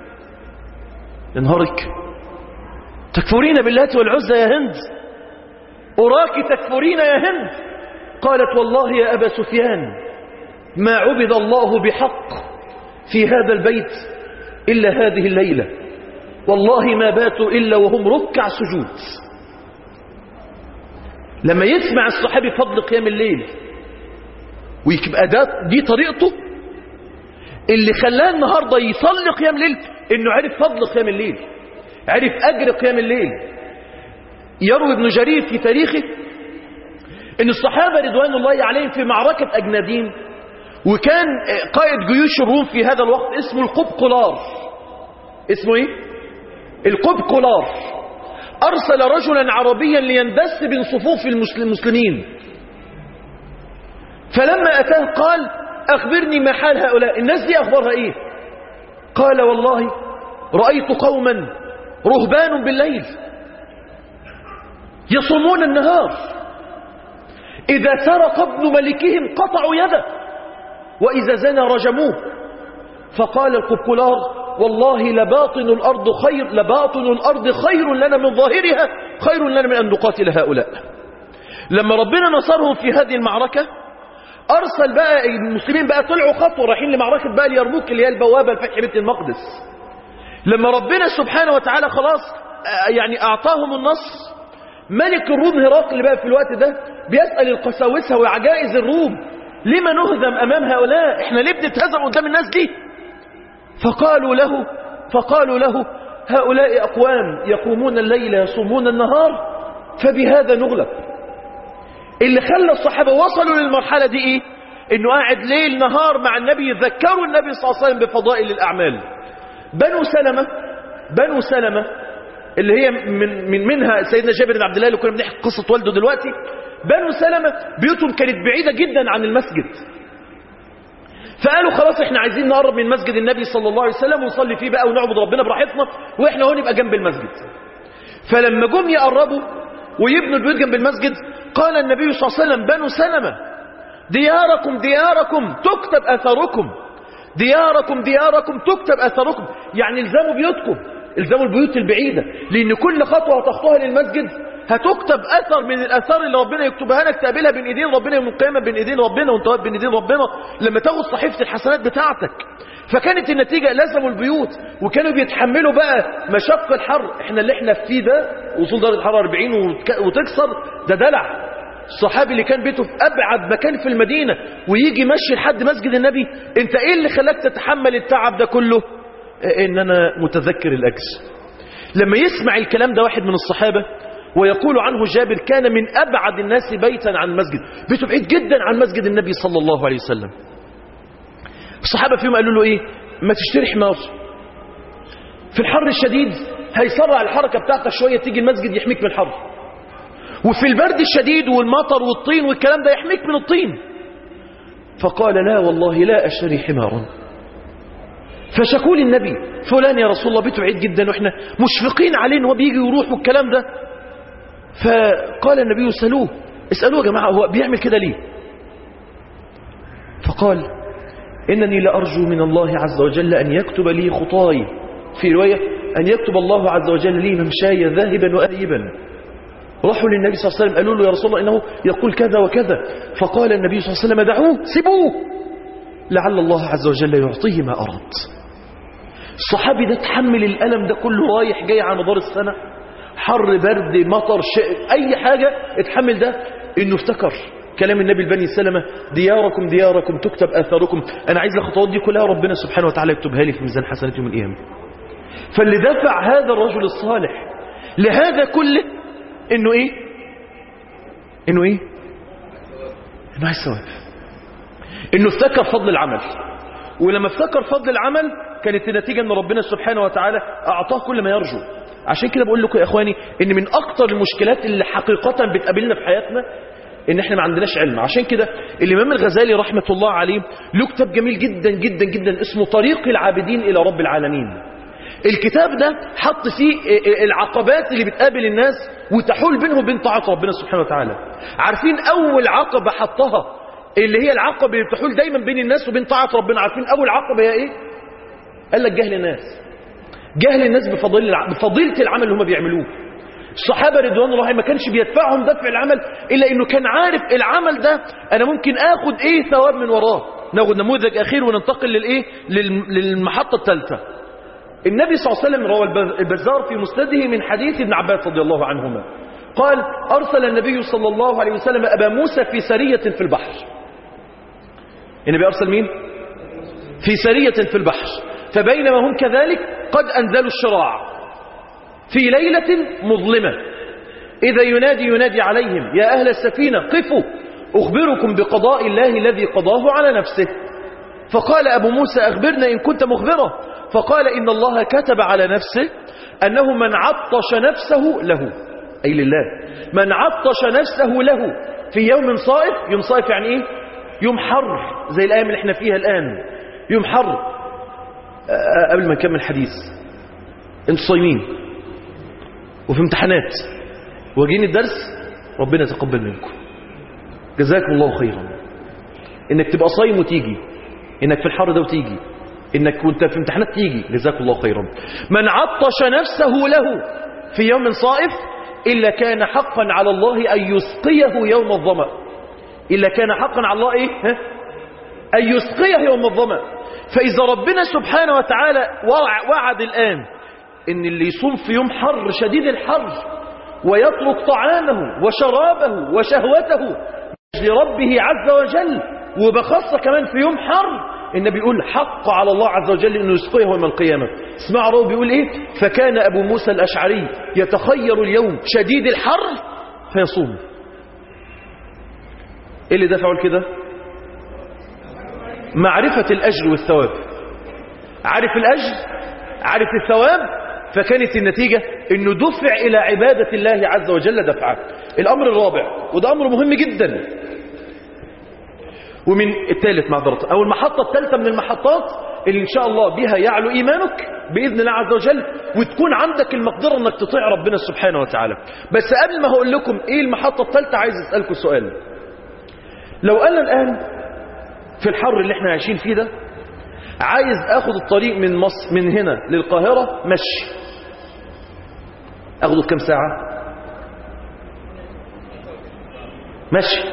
انهارك تكفرين باللات والعزى يا هند؟ أراك تكفرين يا هند. قالت والله يا أبا سفيان ما عبد الله بحق في هذا البيت إلا هذه الليلة، والله ما باتوا إلا وهم ركع سجود. لما يسمع الصحابي فضل قيام الليل ويبقى ده دي طريقته اللي خلاه النهارده يصلي قيام الليل، انه عرف فضل قيام الليل، عرف اجر قيام الليل. يروي ابن جرير في تاريخه ان الصحابه رضوان الله عليهم في معركه اجنادين، وكان قائد جيوش الروم في هذا الوقت اسمه القبقلار. اسمه ايه؟ القبقلار. ارسل رجلا عربيا ليندس بين صفوف المسلمين، فلما اتاه قال اخبرني ما حال هؤلاء الناس دي، اخبارها ايه؟ قال والله رايت قوما رهبان بالليل يصومون النهار، اذا سرق ابن ملكهم قطعوا يده واذا زنى رجموه. فقال القبقلار والله لباطن الارض خير لباطن الارض خير لنا من ظاهرها، خير لنا من ان نقاتل هؤلاء. لما ربنا نصرهم في هذه المعركه ارسل بقى المسلمين بقى طلعوا خطوه رايحين لمعركه بقى اليرموك اللي هي البوابه لفتح بيت المقدس. لما ربنا سبحانه وتعالى خلاص يعني اعطاهم النصر، ملك الروم هرقل بقى في الوقت ده بيسال القساوسه وعجائز الروم لما نهزم امام هؤلاء؟ احنا ليه بنتهزم قدام الناس دي؟ فقالوا له فقالوا له هؤلاء اقوام يقومون الليل يصومون النهار فبهذا نغلب. اللي خلى الصحابه وصلوا للمرحله دي ايه؟ انه قاعد ليل نهار مع النبي يذكروا النبي صلى الله عليه وسلم بفضائل الأعمال. بنو سلمة بنو سلمة اللي هي من, من منها سيدنا جابر بن عبد الله اللي كنا بنحكي قصة والده دلوقتي. بنو سلمة بيوتهم كانت بعيدة جدا عن المسجد، فقالوا خلاص احنا عايزين نقرب من مسجد النبي صلى الله عليه وسلم ونصلي فيه بقى ونعبد ربنا براحتنا، واحنا هون نبقى جنب المسجد. فلما جم يقربوا ويبنوا البيوت جنب المسجد قال النبي صلى الله عليه وسلم بنو سلمة دياركم دياركم تكتب أثركم، دياركم دياركم تكتب أثركم، يعني الزموا بيوتكم، الزموا البيوت البعيدة، لأن كل خطوة هتخطوها للمسجد هتكتب أثر من الأثار اللي ربنا يكتبها لك تقابلها بين إيدين ربنا يوم القيامة، بين إيدين ربنا وانت واقف بين إيدين ربنا لما تاخد صحيفة الحسنات بتاعتك. فكانت النتيجة لزموا البيوت وكانوا بيتحملوا بقى مشق الحر. احنا اللي احنا فيه ده وصول درجة الحرارة أربعين وتكسر ده دلع. الصحابي اللي كان بيته في أبعد مكان في المدينة ويجي مشي لحد مسجد النبي، انت ايه اللي خلاك تتحمل التعب ده كله؟ ان انا متذكر الأجر. لما يسمع الكلام ده واحد من الصحابة ويقول عنه جابر كان من أبعد الناس بيتا عن المسجد، بيته بعيد جدا عن مسجد النبي صلى الله عليه وسلم. الصحابة فيهم قالوا له ايه؟ ما تشتري حمار، في الحر الشديد هيسرع الحركة بتاعتك شوية تيجي المسجد يحميك من الحر، وفي البرد الشديد والمطر والطين والكلام ده يحميك من الطين. فقال لا والله لا أشتري حمارا. فشكوا لي النبي فلان يا رسول الله بيته بعيد جدا واحنا مشفقين عليه ان هو بيجي ويروح والكلام ده. فقال النبي اسألوه اسألوه يا جماعة هو بيعمل كده ليه؟ فقال إنني لأرجو من الله عز وجل أن يكتب لي خطاي، في رواية أن يكتب الله عز وجل لي ممشاي ذاهبا وآيبا. راحوا للنبي صلى الله عليه وسلم قالوا له يا رسول الله إنه يقول كذا وكذا. فقال النبي صلى الله عليه وسلم دعوه سيبوه لعل الله عز وجل يعطيه ما أراد. الصحابي ده تحمل الألم ده كله رايح جاي على مدار السنة، حر برد مطر شيء أي حاجة اتحمل ده، إنه افتكر كلام النبي البني سلمة دياركم دياركم تكتب آثاركم. أنا عايز الخطوات دي كلها ربنا سبحانه وتعالى يكتبها لي في ميزان حسنات يوم القيامة. فاللي دفع هذا الرجل الصالح لهذا كله إنه إيه؟ إنه إيه؟ إنه عايز ثواب، إنه افتكر فضل العمل. ولما افتكر فضل العمل كانت النتيجة أن ربنا سبحانه وتعالى أعطاه كل ما يرجو. عشان كده بقول لكم يا إخواني إن من أكتر المشكلات اللي حقيقة بتقابلنا في حياتنا إن إحنا ما عندناش علم. عشان كده الإمام الغزالي رحمة الله عليه له كتاب جميل جدا جدا جدا اسمه طريق العابدين إلى رب العالمين. الكتاب ده حط فيه العقبات اللي بتقابل الناس وتحول بينهم وبين طاعة ربنا سبحانه وتعالى. عارفين أول عقبة حطها اللي هي العقبة اللي بتحول دايما بين الناس وبين طاعة ربنا، عارفين أول عقبة هي إيه؟ قال لك جهل الناس، جهل الناس بفضيلة بفضيلة العمل اللي هم بيعملوه. الصحابة رضوان الله ما كانش بيدفعهم دفع العمل إلا إنه كان عارف العمل ده أنا ممكن آخد إيه ثواب من وراه. ناخد نموذج أخير وننتقل للإيه للمحطة الثالثة. النبي صلى الله عليه وسلم روى البزار في مسنده من حديث ابن عباس رضي الله عنهما قال أرسل النبي صلى الله عليه وسلم أبا موسى في سرية في البحر. النبي أرسل مين؟ في سرية في البحر. فبينما هم كذلك قد أنزلوا الشراع في ليلة مظلمة إذا ينادي ينادي عليهم يا أهل السفينة قفوا أخبركم بقضاء الله الذي قضاه على نفسه. فقال أبو موسى أخبرنا إن كنت مخبرا. فقال إن الله كتب على نفسه أنه من عطش نفسه له، أي لله، من عطش نفسه له في يوم صائف. يوم صائف يعني إيه؟ يوم حر زي الأيام اللي احنا فيها الآن، يوم حر. أه قبل ما نكمل حديث، انتوا صايمين وفي امتحانات واجين الدرس، ربنا يتقبل منكم، جزاكم الله خيرا. انك تبقى صايم وتيجي، انك في الحر ده وتيجي، انك كنت في امتحانات تيجي، جزاكم الله خيرا. من عطش نفسه له في يوم صائف إلا كان حقا على الله أن يسقيه يوم الظمأ. إلا كان حقا على الله إيه؟ ها؟ أن يسقيه يوم الظمأ. فإذا ربنا سبحانه وتعالى وعد الآن إن اللي يصوم في يوم حر شديد الحر ويترك طعامه وشرابه وشهوته لربه عز وجل، وبخاصة كمان في يوم حر، النبي بيقول حق على الله عز وجل إنه يسقيه يوم القيامة. اسمع رواه بيقول إيه؟ فكان أبو موسى الأشعري يتخير اليوم شديد الحر فيصوم. إيه اللي دفعه كده؟ معرفة الأجر والثواب. عارف الأجر، عارف الثواب، فكانت النتيجة أنه دفع إلى عبادة الله عز وجل دفعا. الأمر الرابع، وده أمر مهم جدا، ومن الثالث معذرة، أو المحطة الثالثة من المحطات اللي إن شاء الله بها يعلو إيمانك بإذن الله عز وجل، وتكون عندك المقدرة أنك تطيع ربنا سبحانه وتعالى. بس قبل ما هقول لكم إيه المحطة الثالثة، عايز أسألكم سؤال. لو أنا الآن في الحر اللي احنا عايشين فيه ده عايز أخذ الطريق من مصر من هنا للقاهرة مشي، أخذه كم ساعة؟ مشي.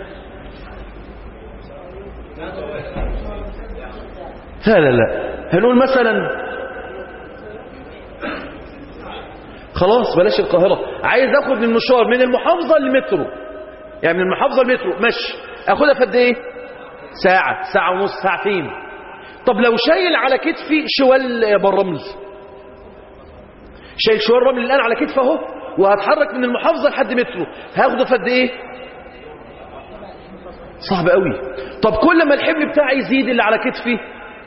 لا لا لا هنقول مثلا خلاص بلاش القاهرة، عايز اخد المشوار من المحافظة للمترو، يعني من المحافظة للمترو مشي، اخدها في قد ايه؟ ساعة، ساعة ونص، ساعتين. طب لو شايل على كتفي شوال بالرمل، شايل شوال رمل الان على كتفي اهو، وهتحرك من المحافظة لحد مترو، هاخده في قد ايه؟ صعب قوي. طب كل ما الحمل بتاعي يزيد اللي على كتفي،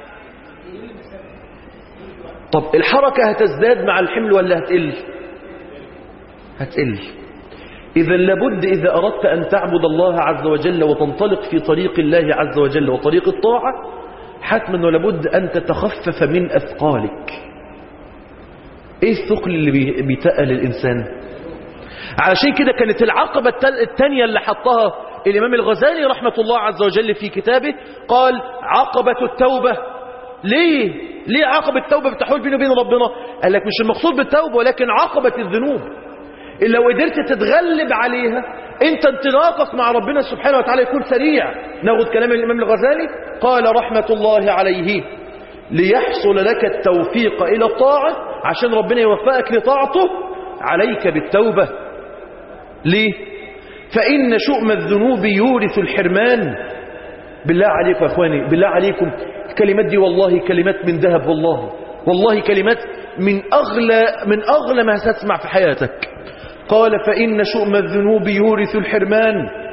طب الحركة هتزداد مع الحمل ولا هتقل؟ هتقل. إذا لابد إذا أردت أن تعبد الله عز وجل وتنطلق في طريق الله عز وجل وطريق الطاعة، حتما ولابد أن تتخفف من أثقالك. إيه الثقل اللي بيتقل الإنسان؟ علشان كده كانت العقبة الثانية اللي حطها الإمام الغزالي رحمة الله عز وجل في كتابه، قال عقبة التوبة. ليه؟ ليه عقبة التوبة بتحول بينه وبين ربنا؟ قال لك مش المقصود بالتوبة، ولكن عقبة الذنوب اللي لو قدرت تتغلب عليها انت انطلاقك مع ربنا سبحانه وتعالى يكون سريع. ناخذ كلام الإمام الغزالي، قال رحمة الله عليه ليحصل لك التوفيق إلى الطاعة، عشان ربنا يوفقك لطاعته، عليك بالتوبة. ليه؟ فإن شؤم الذنوب يورث الحرمان. بالله عليكم يا أخواني، بالله عليكم، الكلمات دي والله كلمات من ذهب، والله والله كلمات من أغلى من أغلى ما ستسمع في حياتك. قال فإن شؤم الذنوب يورث الحرمان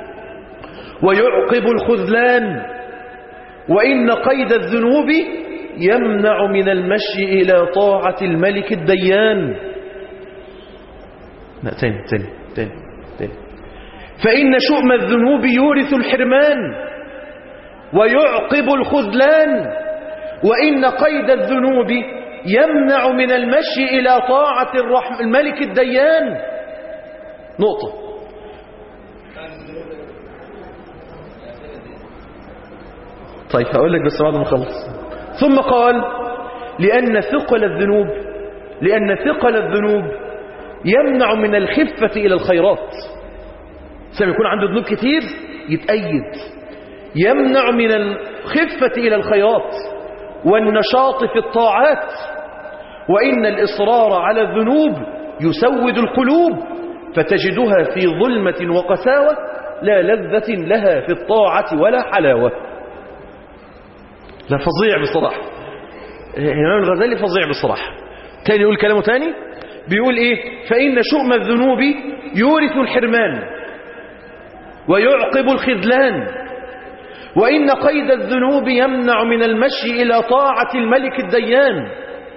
ويعقب الخذلان، وإن قيد الذنوب يمنع من المشي إلى طاعة الملك الديان. لا تاني تاني تاني تاني. فإن شؤم الذنوب يورث الحرمان ويعقب الخذلان، وإن قيد الذنوب يمنع من المشي إلى طاعة الرحم الملك الديان. نقطة. طيب هقول لك بس بعد ما اخلص. ثم قال لأن ثقل الذنوب لأن ثقل الذنوب يمنع من الخفة إلى الخيرات. سيكون يكون عنده ذنوب كتير يتأيد، يمنع من الخفة إلى الخيرات والنشاط في الطاعات. وإن الإصرار على الذنوب يسود القلوب فتجدها في ظلمة وقساوة لا لذة لها في الطاعة ولا حلاوة. لا فظيع بصراحة، الإمام الغزالي فظيع بصراحة. تاني يقول كلامه تاني، بيقول إيه؟ فإن شؤم الذنوب يورث الحرمان ويعقب الخذلان، وإن قيد الذنوب يمنع من المشي إلى طاعة الملك الديان.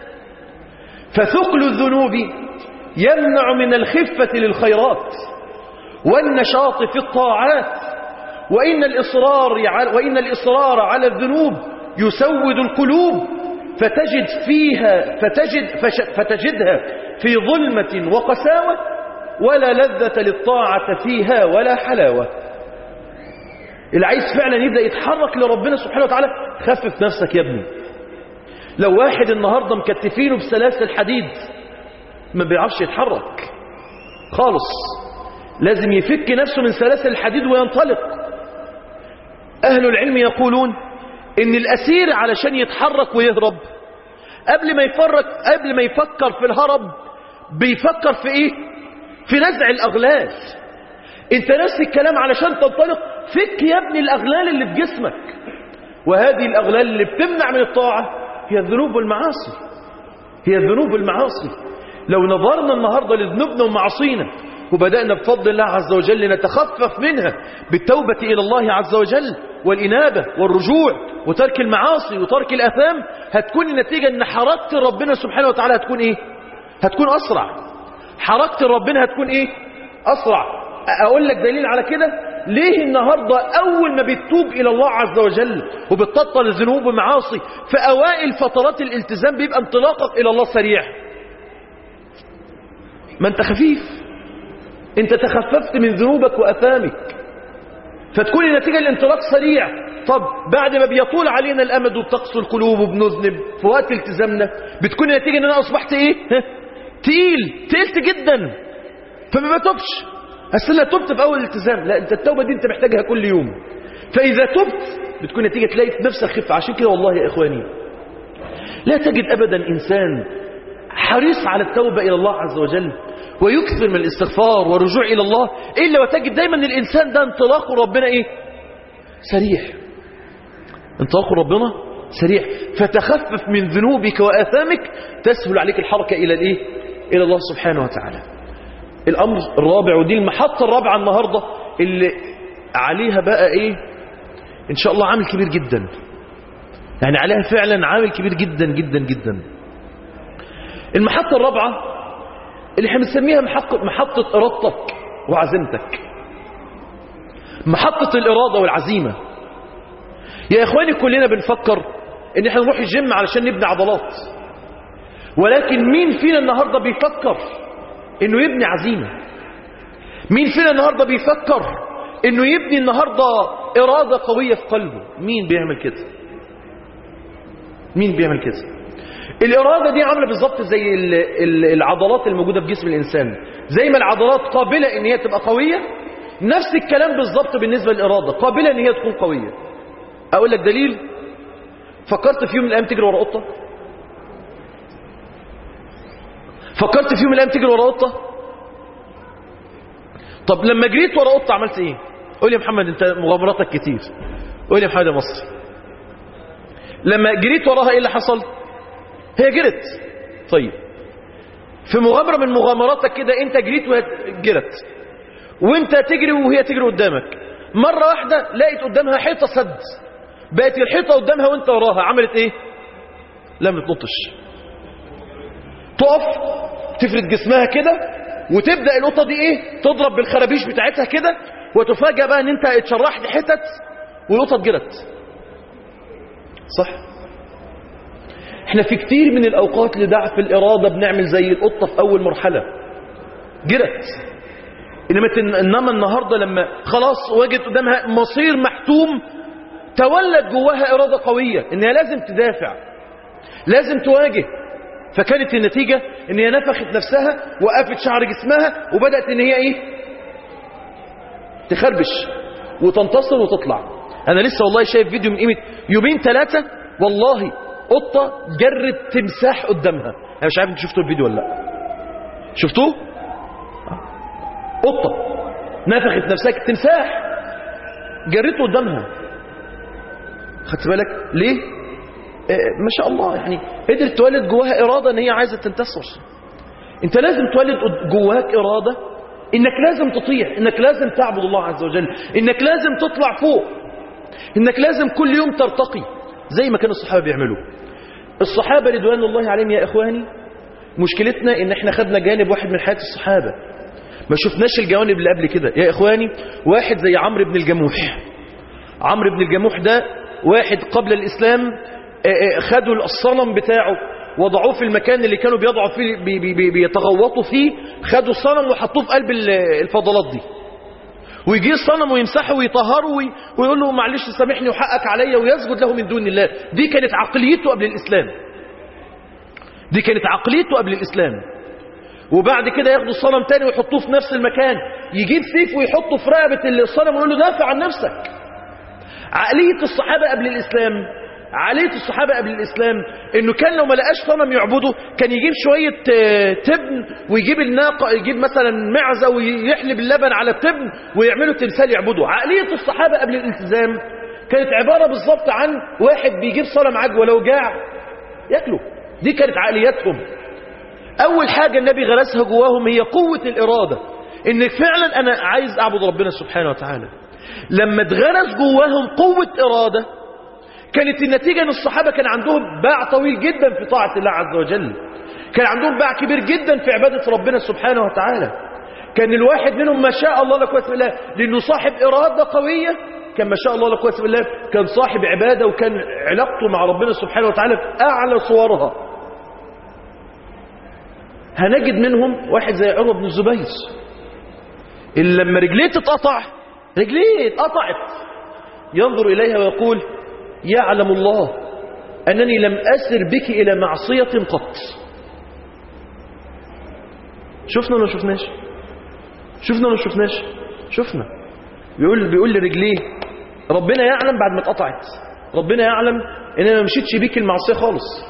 فثقل الذنوب يمنع من الخفة للخيرات والنشاط في الطاعات، وإن الإصرار وإن الإصرار على الذنوب يسود القلوب فتجد فيها فتجد فتجدها في ظلمة وقساوة ولا لذة للطاعة فيها ولا حلاوة. اللي عايز فعلا يبدأ يتحرك لربنا سبحانه وتعالى، خفف نفسك يا ابني. لو واحد النهاردة مكتفينه بسلاسل حديد ما بيعرفش يتحرك خالص، لازم يفك نفسه من سلاسل الحديد وينطلق. أهل العلم يقولون إن الأسير علشان يتحرك ويهرب قبل ما يفرق قبل ما يفكر في الهرب بيفكر في إيه؟ في نزع الأغلال. انت نفس الكلام، علشان تنطلق فك يا ابني الأغلال اللي في جسمك. وهذه الأغلال اللي بتمنع من الطاعة هي الذنوب والمعاصي، هي الذنوب والمعاصي. لو نظرنا النهاردة لذنوبنا ومعاصينا وبدأنا بفضل الله عز وجل نتخفف منها بالتوبة إلى الله عز وجل والإنابة والرجوع وترك المعاصي وترك الآثام، هتكون النتيجة أن حركة ربنا سبحانه وتعالى هتكون إيه؟ هتكون أسرع. حركة ربنا هتكون إيه؟ أسرع. أقول لك دليل على كده، ليه النهاردة أول ما بتتوب إلى الله عز وجل وبتبطل الذنوب والمعاصي في أوائل فترات الالتزام بيبقى انطلاقك إلى الله سريع؟ ما أنت خفيف، أنت تخففت من ذنوبك وأثامك، فتكون النتيجة الانطلاق سريع. طب بعد ما بيطول علينا الأمد وبتقسو القلوب وبنذنب في وقت التزامنا، بتكون النتيجة أن أنا أصبحت إيه؟ تقيل، تقلت جدا، فما بتوبش. أصل لا تبت في أول الالتزام، لا، أنت التوبة دي أنت محتاجها كل يوم. فإذا تبت بتكون نتيجة تلاقي في نفسك خفة. عشان كده والله يا إخواني لا تجد أبدا إنسان حريص على التوبة إلى الله عز وجل ويكثر من الاستغفار والرجوع إلى الله إلا وتجد دايما الإنسان ده انطلاقه ربنا إيه؟ سريع. انطلاقه ربنا سريع، فتخفف من ذنوبك وآثامك تسهل عليك الحركة إلى الإيه؟ إلى الله سبحانه وتعالى. الأمر الرابع، ودي المحطة الرابعة النهاردة اللي عليها بقى إيه إن شاء الله عامل كبير جدا، يعني عليها فعلا عامل كبير جدا جدا جدا. المحطة الرابعة اللي احنا بنسميها محطة, محطة إرادتك وعزيمتك، محطة الإرادة والعزيمة. يا إخواني كلنا بنفكر إن احنا نروح الجيم علشان نبني عضلات، ولكن مين فينا النهاردة بيفكر إنه يبني عزيمة؟ مين فينا النهاردة بيفكر إنه يبني النهاردة إرادة قوية في قلبه؟ مين بيعمل كده؟ مين بيعمل كده؟ الإرادة دي عاملة بالظبط زي العضلات الموجودة في جسم الإنسان. زي ما العضلات قابلة إن هي تبقى قوية، نفس الكلام بالظبط بالنسبة للإرادة، قابلة إن هي تكون قوية. أقول لك دليل، فكرت في يوم من الأيام تجري ورا قطة؟ فكرت في يوم من الأيام تجري ورا قطة؟ طب لما جريت ورا قطة عملت إيه؟ قول لي يا محمد، أنت مغامراتك كتير. قول لي يا محمد يا مصري، لما جريت وراها إيه اللي حصل؟ هي جرت. طيب في مغامرة من مغامراتك كده انت جريت وهي جرت، وانت تجري وهي تجري قدامك، مرة واحدة لقيت قدامها حيطة سد، بقت الحيطة قدامها وانت وراها، عملت ايه؟ لم تنطش، تقف تفرد جسمها كده وتبدأ القطة دي ايه؟ تضرب بالخرابيش بتاعتها كده، وتفاجأ بقى ان انت اتشرحت حتت والقطة جرت. صح؟ احنا في كتير من الاوقات لضعف الارادة بنعمل زي القطة في اول مرحلة، جرت. انما انما النهاردة لما خلاص وجدت قدامها مصير محتوم، تولد جواها ارادة قوية ان هي لازم تدافع، لازم تواجه. فكانت النتيجة ان هي نفخت نفسها، وقفت شعر جسمها، وبدأت ان هي ايه؟ تخربش وتنتصر وتطلع. انا لسه والله شايف فيديو من قيمة يومين ثلاثة، والله قطة جرت تمساح قدامها. انا مش عارف انتوا شفتوا الفيديو ولا لا؟ شفتوه؟ قطة نفخت نفسها تمساح جرته قدامها. خدت بالك ليه؟ آه ما شاء الله، يعني قدرت تولد جواها إرادة ان هي عايزة تنتصر. انت لازم تولد جواك إرادة انك لازم تطيع، انك لازم تعبد الله عز وجل، انك لازم تطلع فوق، انك لازم كل يوم ترتقي زي ما كانوا الصحابة بيعملوا. الصحابة رضوان الله عليهم يا إخواني، مشكلتنا إن إحنا خدنا جانب واحد من حياة الصحابة، ما شفناش الجوانب اللي قبل كده يا إخواني. واحد زي عمرو بن الجموح. عمرو بن الجموح ده واحد قبل الإسلام خدوا الصنم بتاعه وضعوه في المكان اللي كانوا بيضعوا فيه بي بي بي بيتغوطوا فيه، خدوا الصنم وحطوه في قلب الفضلات دي، ويجي الصنم ويمسحه ويطهره ويقول له معلش سامحني وحقك عليا، ويسجد له من دون الله. دي كانت عقليته قبل الإسلام، دي كانت عقليته قبل الإسلام. وبعد كده ياخدوا الصنم تاني ويحطوه في نفس المكان، يجيب سيف ويحطه في رقبة الصنم ويقول له دافع عن نفسك. عقلية الصحابة قبل الإسلام، عقلية الصحابة قبل الإسلام إنه كان لو ما لقاش صنم يعبده كان يجيب شوية تبن ويجيب الناقة، يجيب مثلا معزة ويحلب اللبن على التبن ويعملوا تمثال يعبده. عقلية الصحابة قبل الالتزام كانت عبارة بالظبط عن واحد بيجيب صنم عجوة لو جاع ياكله. دي كانت عقلياتهم. أول حاجة النبي غرسها جواهم هي قوة الإرادة، إنك فعلا أنا عايز أعبد ربنا سبحانه وتعالى. لما اتغرس جواهم قوة إرادة كانت النتيجة أن الصحابة كان عندهم باع طويل جدا في طاعة الله عز وجل، كان عندهم باع كبير جدا في عبادة ربنا سبحانه وتعالى. كان الواحد منهم ما شاء الله لا قوة إلا بالله لأنه صاحب إرادة قوية، كان ما شاء الله لا قوة إلا بالله كان صاحب عبادة، وكان علاقته مع ربنا سبحانه وتعالى في أعلى صورها. هنجد منهم واحد زي عروة بن الزبير اللي لما رجليه تتقطع، رجليه اتقطعت، ينظر إليها ويقول يعلم الله أنني لم أسر بك إلى معصية قط. شفنا ولا شفناش؟ شفنا ولا شفناش؟ شفنا. بيقول بيقول لرجليه ربنا يعلم بعد ما اتقطعت، ربنا يعلم ان انا ما مشيتش بيك المعصيه خالص.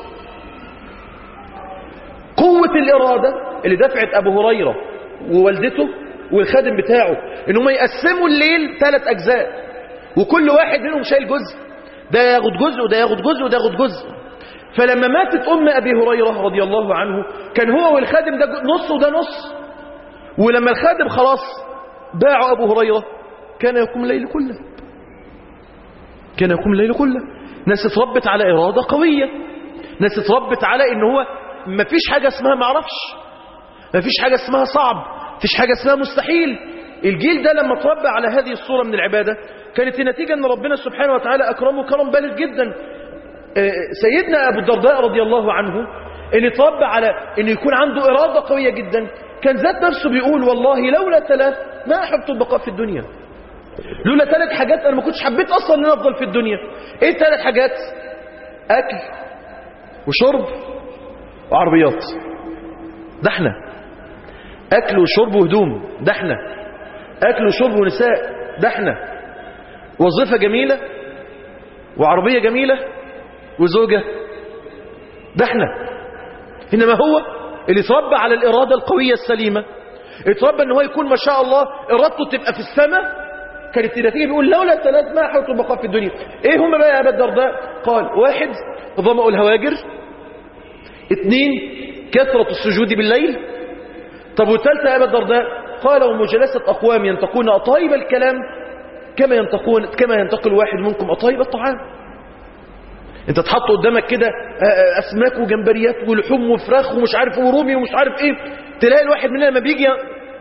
قوه الاراده اللي دفعت ابو هريره ووالدته والخادم بتاعه ان هم يقسموا الليل ثلاث اجزاء، وكل واحد منهم شايل جزء، ده ياخد جزء وده ياخد جزء وده ياخد جزء. فلما ماتت ام ابي هريره رضي الله عنه كان هو والخادم ده نص وده نص، ولما الخادم خلاص باعوا ابو هريره كان يقوم الليل كله، كان يقوم الليل كله. ناس اتربت على إرادة قوية، ناس اتربت على إن هو ما فيش حاجة اسمها ما اعرفش، ما فيش حاجة اسمها صعب، ما فيش حاجة اسمها مستحيل. الجيل ده لما اتربى على هذه الصورة من العبادة كانت النتيجة أن ربنا سبحانه وتعالى أكرمه كرم بالغ جدا. سيدنا أبو الدرداء رضي الله عنه اللي اتربى على أن يكون عنده إرادة قوية جدا كان ذات نفسه بيقول والله لولا ثلاث ما أحبت البقاء في الدنيا. لولا ثلاث حاجات أنا ما كنتش حبيت أصلا أن أفضل في الدنيا. إيه ثلاث حاجات؟ أكل وشرب وعربيات. ده احنا أكل وشرب وهدوم، ده احنا أكل وشرب ونساء، ده احنا وظيفة جميلة وعربية جميلة وزوجة، ده احنا. إنما هو اللي اتربى على الإرادة القوية السليمة، اتربى ان هو يكون ما شاء الله إرادته تبقى في السماء، كانت النتيجة بيقول لولا ثلاث ما حاولت البقاء في الدنيا. ايه هم بقى يا أبا الدرداء؟ قال واحد ظمأ الهواجر، اثنين كثرة السجود بالليل. طب والثالثة يا أبا الدرداء؟ قال ومجالسة أقوام ينتقون أطايب الكلام كما ينتقون كما ينتقل واحد منكم أطايب الطعام. انت تحط قدامك كده أسماك وجمبريات ولحوم وفراخ ومش عارف ورومي ومش عارف ايه، تلاقي الواحد مننا لما بيجي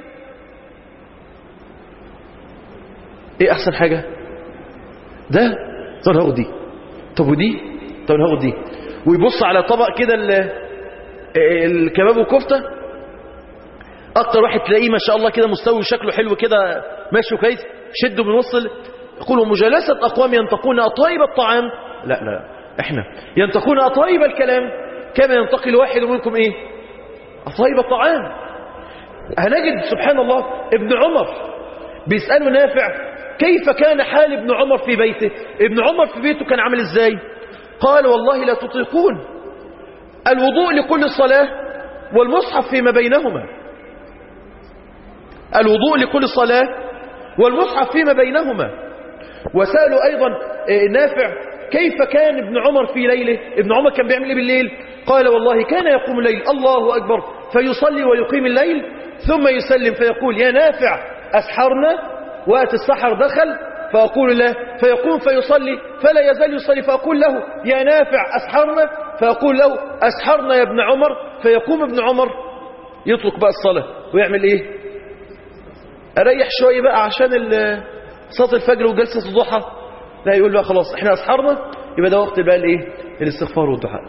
ايه احسن حاجة؟ ده طب هاخد دي، طب ودي، طب هاخد دي، ويبص على طبق كده الكباب وكفتة، اكتر واحد تلاقيه ما شاء الله كده مستوي وشكله حلو كده ماشي كويس، شده من وصل. يقولوا مجالسة اقوام ينتقون اطايب الطعام، لا لا احنا ينتقون اطايب الكلام كما ينتقي الواحد منكم ايه؟ اطايب الطعام. هنجد سبحان الله ابن عمر بيسأله نافع كيف كان حال ابن عمر في بيته؟ ابن عمر في بيته كان عامل ازاي؟ قال والله لا تطيقون الوضوء لكل صلاة والمصحف فيما بينهما. الوضوء لكل صلاة والمصحف فيما بينهما. وسألوا أيضا نافع كيف كان ابن عمر في ليله؟ ابن عمر كان بيعمل ايه بالليل؟ قال والله كان يقوم الليل الله أكبر فيصلي ويقيم الليل ثم يسلم فيقول يا نافع أسحرنا، وقت السحر دخل فأقول له فيقوم فيصلي فلا يزال يصلي فأقول له يا نافع أسحرنا، فأقول له أسحرنا يا ابن عمر، فيقوم ابن عمر يترك بقى الصلاة ويعمل ايه؟ أريح شوية بقى عشان صلاة الفجر وجلسة الضحى، لا يقول له خلاص احنا أسحرنا يبقى ده وقت بقى الايه؟ الاستغفار والدعاء.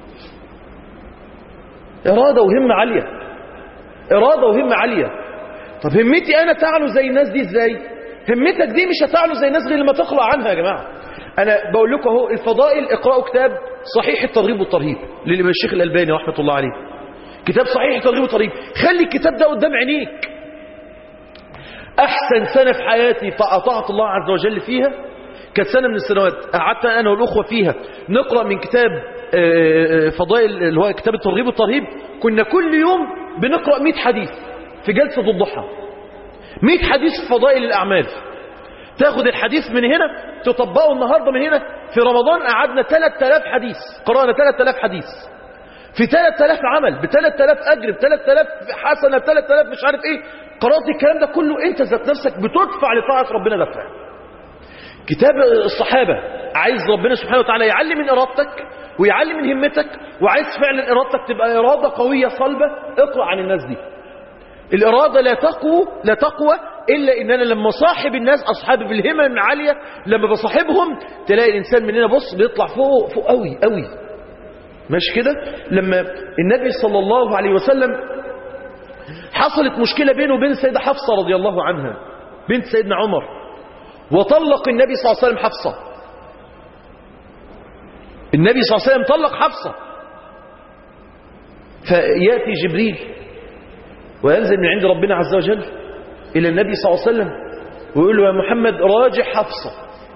إرادة وهمة عالية، إرادة وهمة عالية. طب همتي أنا تعلو زي الناس دي ازاي؟ همتك دي مش هتعلو زي الناس غير لما تقرأ عنها يا جماعة. أنا بقول لكم اهو الفضائل، اقرأوا كتاب صحيح الترغيب والترهيب للشيخ الألباني رحمة الله عليه، كتاب صحيح الترغيب والترهيب. خلي الكتاب ده قدام عينيك. أحسن سنة في حياتي طاعة الله عز وجل فيها كانت سنة من السنوات قعدت أنا والأخوة فيها نقرأ من كتاب فضائل اللي هو كتاب الترغيب والترهيب. كنا كل يوم بنقرأ مئة حديث في جلسة الضحى، مئة حديث في فضائل الأعمال. تاخد الحديث من هنا تطبقه النهاردة من هنا. في رمضان قعدنا ثلاثة آلاف حديث، قرأنا ثلاثة آلاف حديث في ثلاثة آلاف عمل، ب ثلاثة آلاف أجر، ب ثلاثة آلاف حسنة، ب ثلاثة آلاف مش عارف إيه. قرأت الكلام ده كله، أنت ذات نفسك بتدفع لطاعة ربنا دفع. كتاب الصحابة عايز ربنا سبحانه وتعالى يعلي من إرادتك ويعلي من همتك، وعايز فعلا إرادتك تبقى إرادة قوية صلبة. اقرأ عن الناس دي. الإرادة لا تقوى لا تقوى إلا إن أنا لما صاحب الناس أصحاب بالهمم العالية، لما بصاحبهم تلاقي الإنسان مننا بص بيطلع فوق فوق قوي قوي. ماشي كده. لما النبي صلى الله عليه وسلم حصلت مشكلة بينه وبين السيدة حفصة رضي الله عنها بنت سيدنا عمر، وطلق النبي صلى الله عليه وسلم حفصة. النبي صلى الله عليه وسلم طلق حفصة، فيأتي جبريل وينزل من عند ربنا عز وجل إلى النبي صلى الله عليه وسلم ويقول له يا محمد راجع حفصة.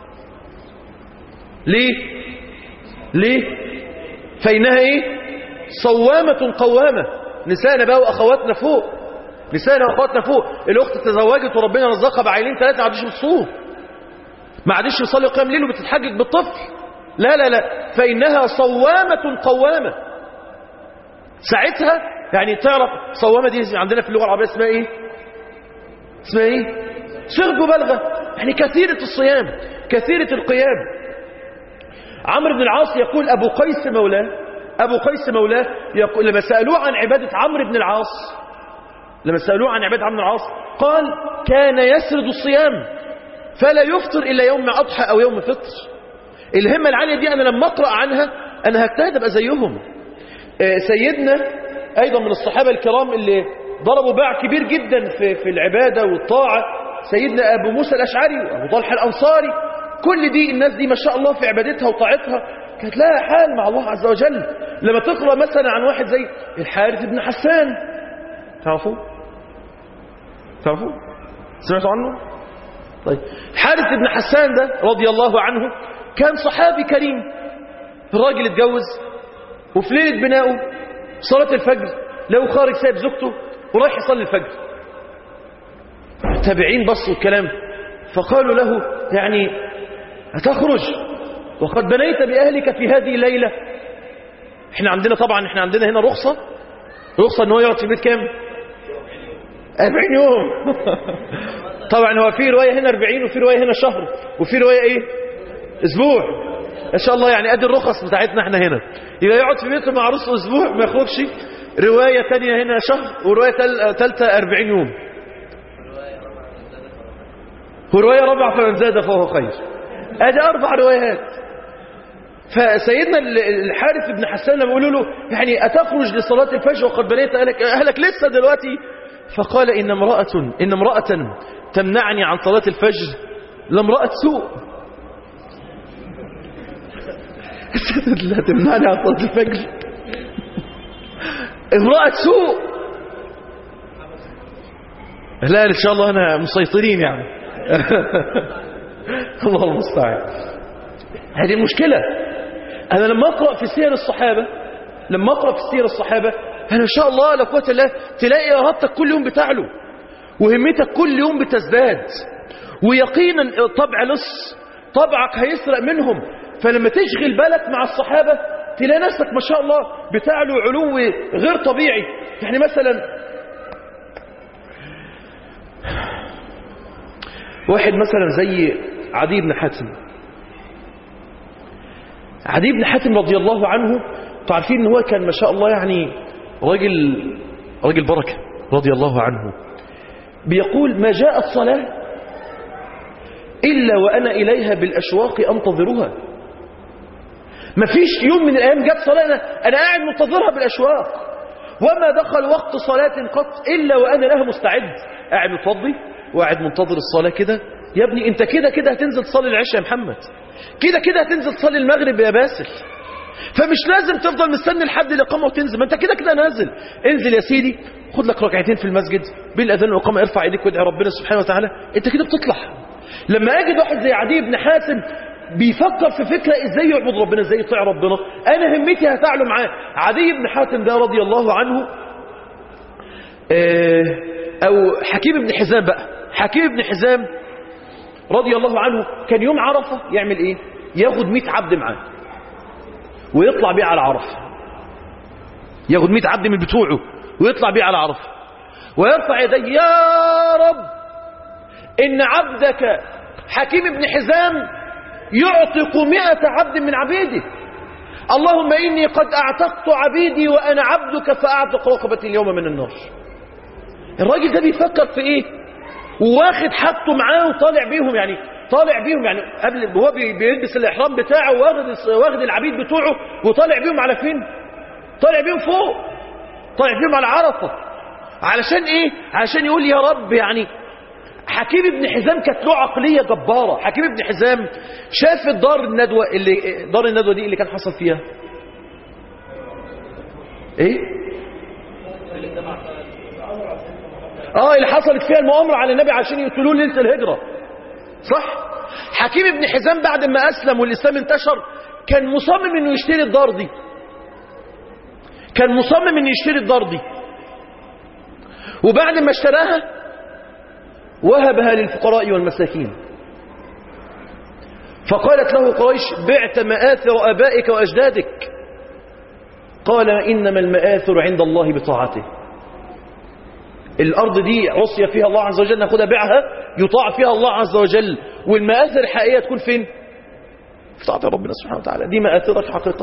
ليه؟ ليه؟ فإنها إيه؟ صوامة قوامة. نسانا بقى وأخواتنا فوق، نسانا وأخواتنا فوق. الأخت تزوجت وربنا رزقها بعيلين ثلاثة ما عادش بتصوم، ما عادش يصلي قيام ليل وبتتحجج بالطفل. لا لا لا، فإنها صوامة قوامة. ساعتها يعني تعرف صوامة دي عندنا في اللغة العربية اسمها إيه؟ اسمها إيه؟ صيغة مبالغة، يعني كثيرة الصيام كثيرة القيام. عمرو بن العاص يقول أبو قيس مولاه أبو قيس مولاه يقول لما سألوه عن عبادة عمرو بن العاص لما سألوه عن عبادة عمرو بن العاص قال كان يسرد الصيام فلا يفطر إلا يوم أضحى أو يوم فطر. الهمة العالية دي أنا لما أقرأ عنها أنا هجتهد أبقى زيهم. سيدنا أيضا من الصحابة الكرام اللي ضربوا باع كبير جدا في, في العبادة والطاعة سيدنا أبو موسى الأشعري وأبو طلحة الأنصاري. كل دي الناس دي ما شاء الله في عبادتها وطاعتها كانت لها حال مع الله عز وجل. لما تقرأ مثلا عن واحد زي الحارث بن حسان، تعرفوه؟ تعرفوه؟ سمعتوا عنه؟ طيب الحارث بن حسان ده رضي الله عنه كان صحابي كريم. الراجل اتجوز وفي ليلة بنائه صلاة الفجر لو خارج سايب زوجته ورايح يصلي الفجر. التابعين بصوا الكلام فقالوا له يعني هتخرج وقد بنيت بأهلك في هذه الليلة؟ احنا عندنا طبعا احنا عندنا هنا رخصة رخصة ان هو يقعد في البيت كام؟ أربعين يوم. طبعا هو في رواية هنا أربعين وفي رواية هنا شهر وفي رواية ايه؟ اسبوع. ان شاء الله يعني ادي الرخص بتاعتنا احنا هنا. يبقى يقعد في بيته مع عروسه اسبوع ما يخرجش. رواية تانية هنا شهر ورواية ثالثة أربعين يوم. ورواية رابعة فمن زاد فهو خير. ادي اربع روايات. فسيدنا الحارث بن حسان لما يقولوا له يعني أتخرج لصلاة الفجر وقد بنيت أهلك, أهلك لسه دلوقتي؟ فقال إن امرأة إن امرأة تمنعني عن صلاة الفجر لامرأة سوء. لا تمنعني عن صلاة الفجر امرأة سوء. لا إن شاء الله أنا مسيطرين يعني. الله المستعان. هذه المشكلة. أنا لما أقرأ في سير الصحابة لما أقرأ في سير الصحابة أنا إن شاء الله لا قوة إلا بالله تلاقي إرادتك كل يوم بتعلو وهمتك كل يوم بتزداد ويقينا طبع لص طبعك هيسرق منهم. فلما تشغل بالك مع الصحابة تلاقي نفسك ما شاء الله بتعلو علو غير طبيعي. يعني مثلا واحد مثلا زي عدي بن حاتم. عدي بن حاتم رضي الله عنه تعرفين ان هو كان ما شاء الله يعني راجل راجل بركة رضي الله عنه. بيقول ما جاءت صلاة إلا وأنا إليها بالأشواق أنتظرها. ما فيش يوم من الأيام جاءت صلاة أنا, أنا قاعد منتظرها بالأشواق. وما دخل وقت صلاة قط إلا وأنا لها مستعد. قاعد متفضي وقاعد منتظر الصلاة كده. يا ابني انت كده كده هتنزل تصلي العشاء يا محمد، كده كده هتنزل تصلي المغرب يا باسل، فمش لازم تفضل مستني لحد الإقامة وتنزل، ما انت كده كده نازل. انزل يا سيدي خد لك ركعتين في المسجد بين الأذان والإقامة، ارفع ايديك وادعي ربنا سبحانه وتعالى، انت كده بتطلع. لما اجد واحد زي عدي بن حاتم بيفكر في فكرة ازاي يعبد ربنا ازاي يطيع ربنا، انا همتي هتعلو معاه. عدي بن حاتم ده رضي الله عنه اه او حكيم بن حزام بقى حكيم بن حزام رضي الله عنه كان يوم عرفة يعمل ايه؟ ياخد مئة عبد معاه ويطلع بيه على عرفة. ياخد مئة عبد من بتوعه ويطلع بيه على عرفة ويرفع يديه: يا رب إن عبدك حكيم بن حزام يعتق مئة عبد من عبيدك، اللهم إني قد أعتقت عبيدي وأنا عبدك فأعتق رقبتي اليوم من النار. الراجل ده بيفكر في إيه؟ وواخد حاجته معاه وطالع بيهم، يعني طالع بيهم يعني قبل هو بيلبس الإحرام بتاعه واخد واخد العبيد بتوعه وطالع بيهم على فين؟ طالع بيهم فوق، طالع بيهم على عرفة. علشان إيه؟ علشان يقول يا رب. يعني حكيم بن حزام كانت له عقلية جبارة. حكيم بن حزام شاف الدار الندوة اللي دار الندوة دي اللي كان حصل فيها ايه؟ اه اللي حصلت فيها المؤامرة على النبي عشان يقتلوه ليلة الهجرة، صح؟ حكيم بن حزام بعد ما أسلم والإسلام انتشر كان مصمم انه يشتري الدار دي، كان مصمم انه يشتري الدار دي، وبعد ما اشتراها وهبها للفقراء والمساكين. فقالت له قريش: بعت مآثر آبائك وأجدادك. قال: إنما المآثر عند الله بطاعته. الأرض دي عصي فيها الله عز وجل ناخدها بيعها يطاع فيها الله عز وجل، والمآثر الحقيقية تكون فين؟ في طاعة ربنا سبحانه وتعالى. دي مآثرك حقيقة.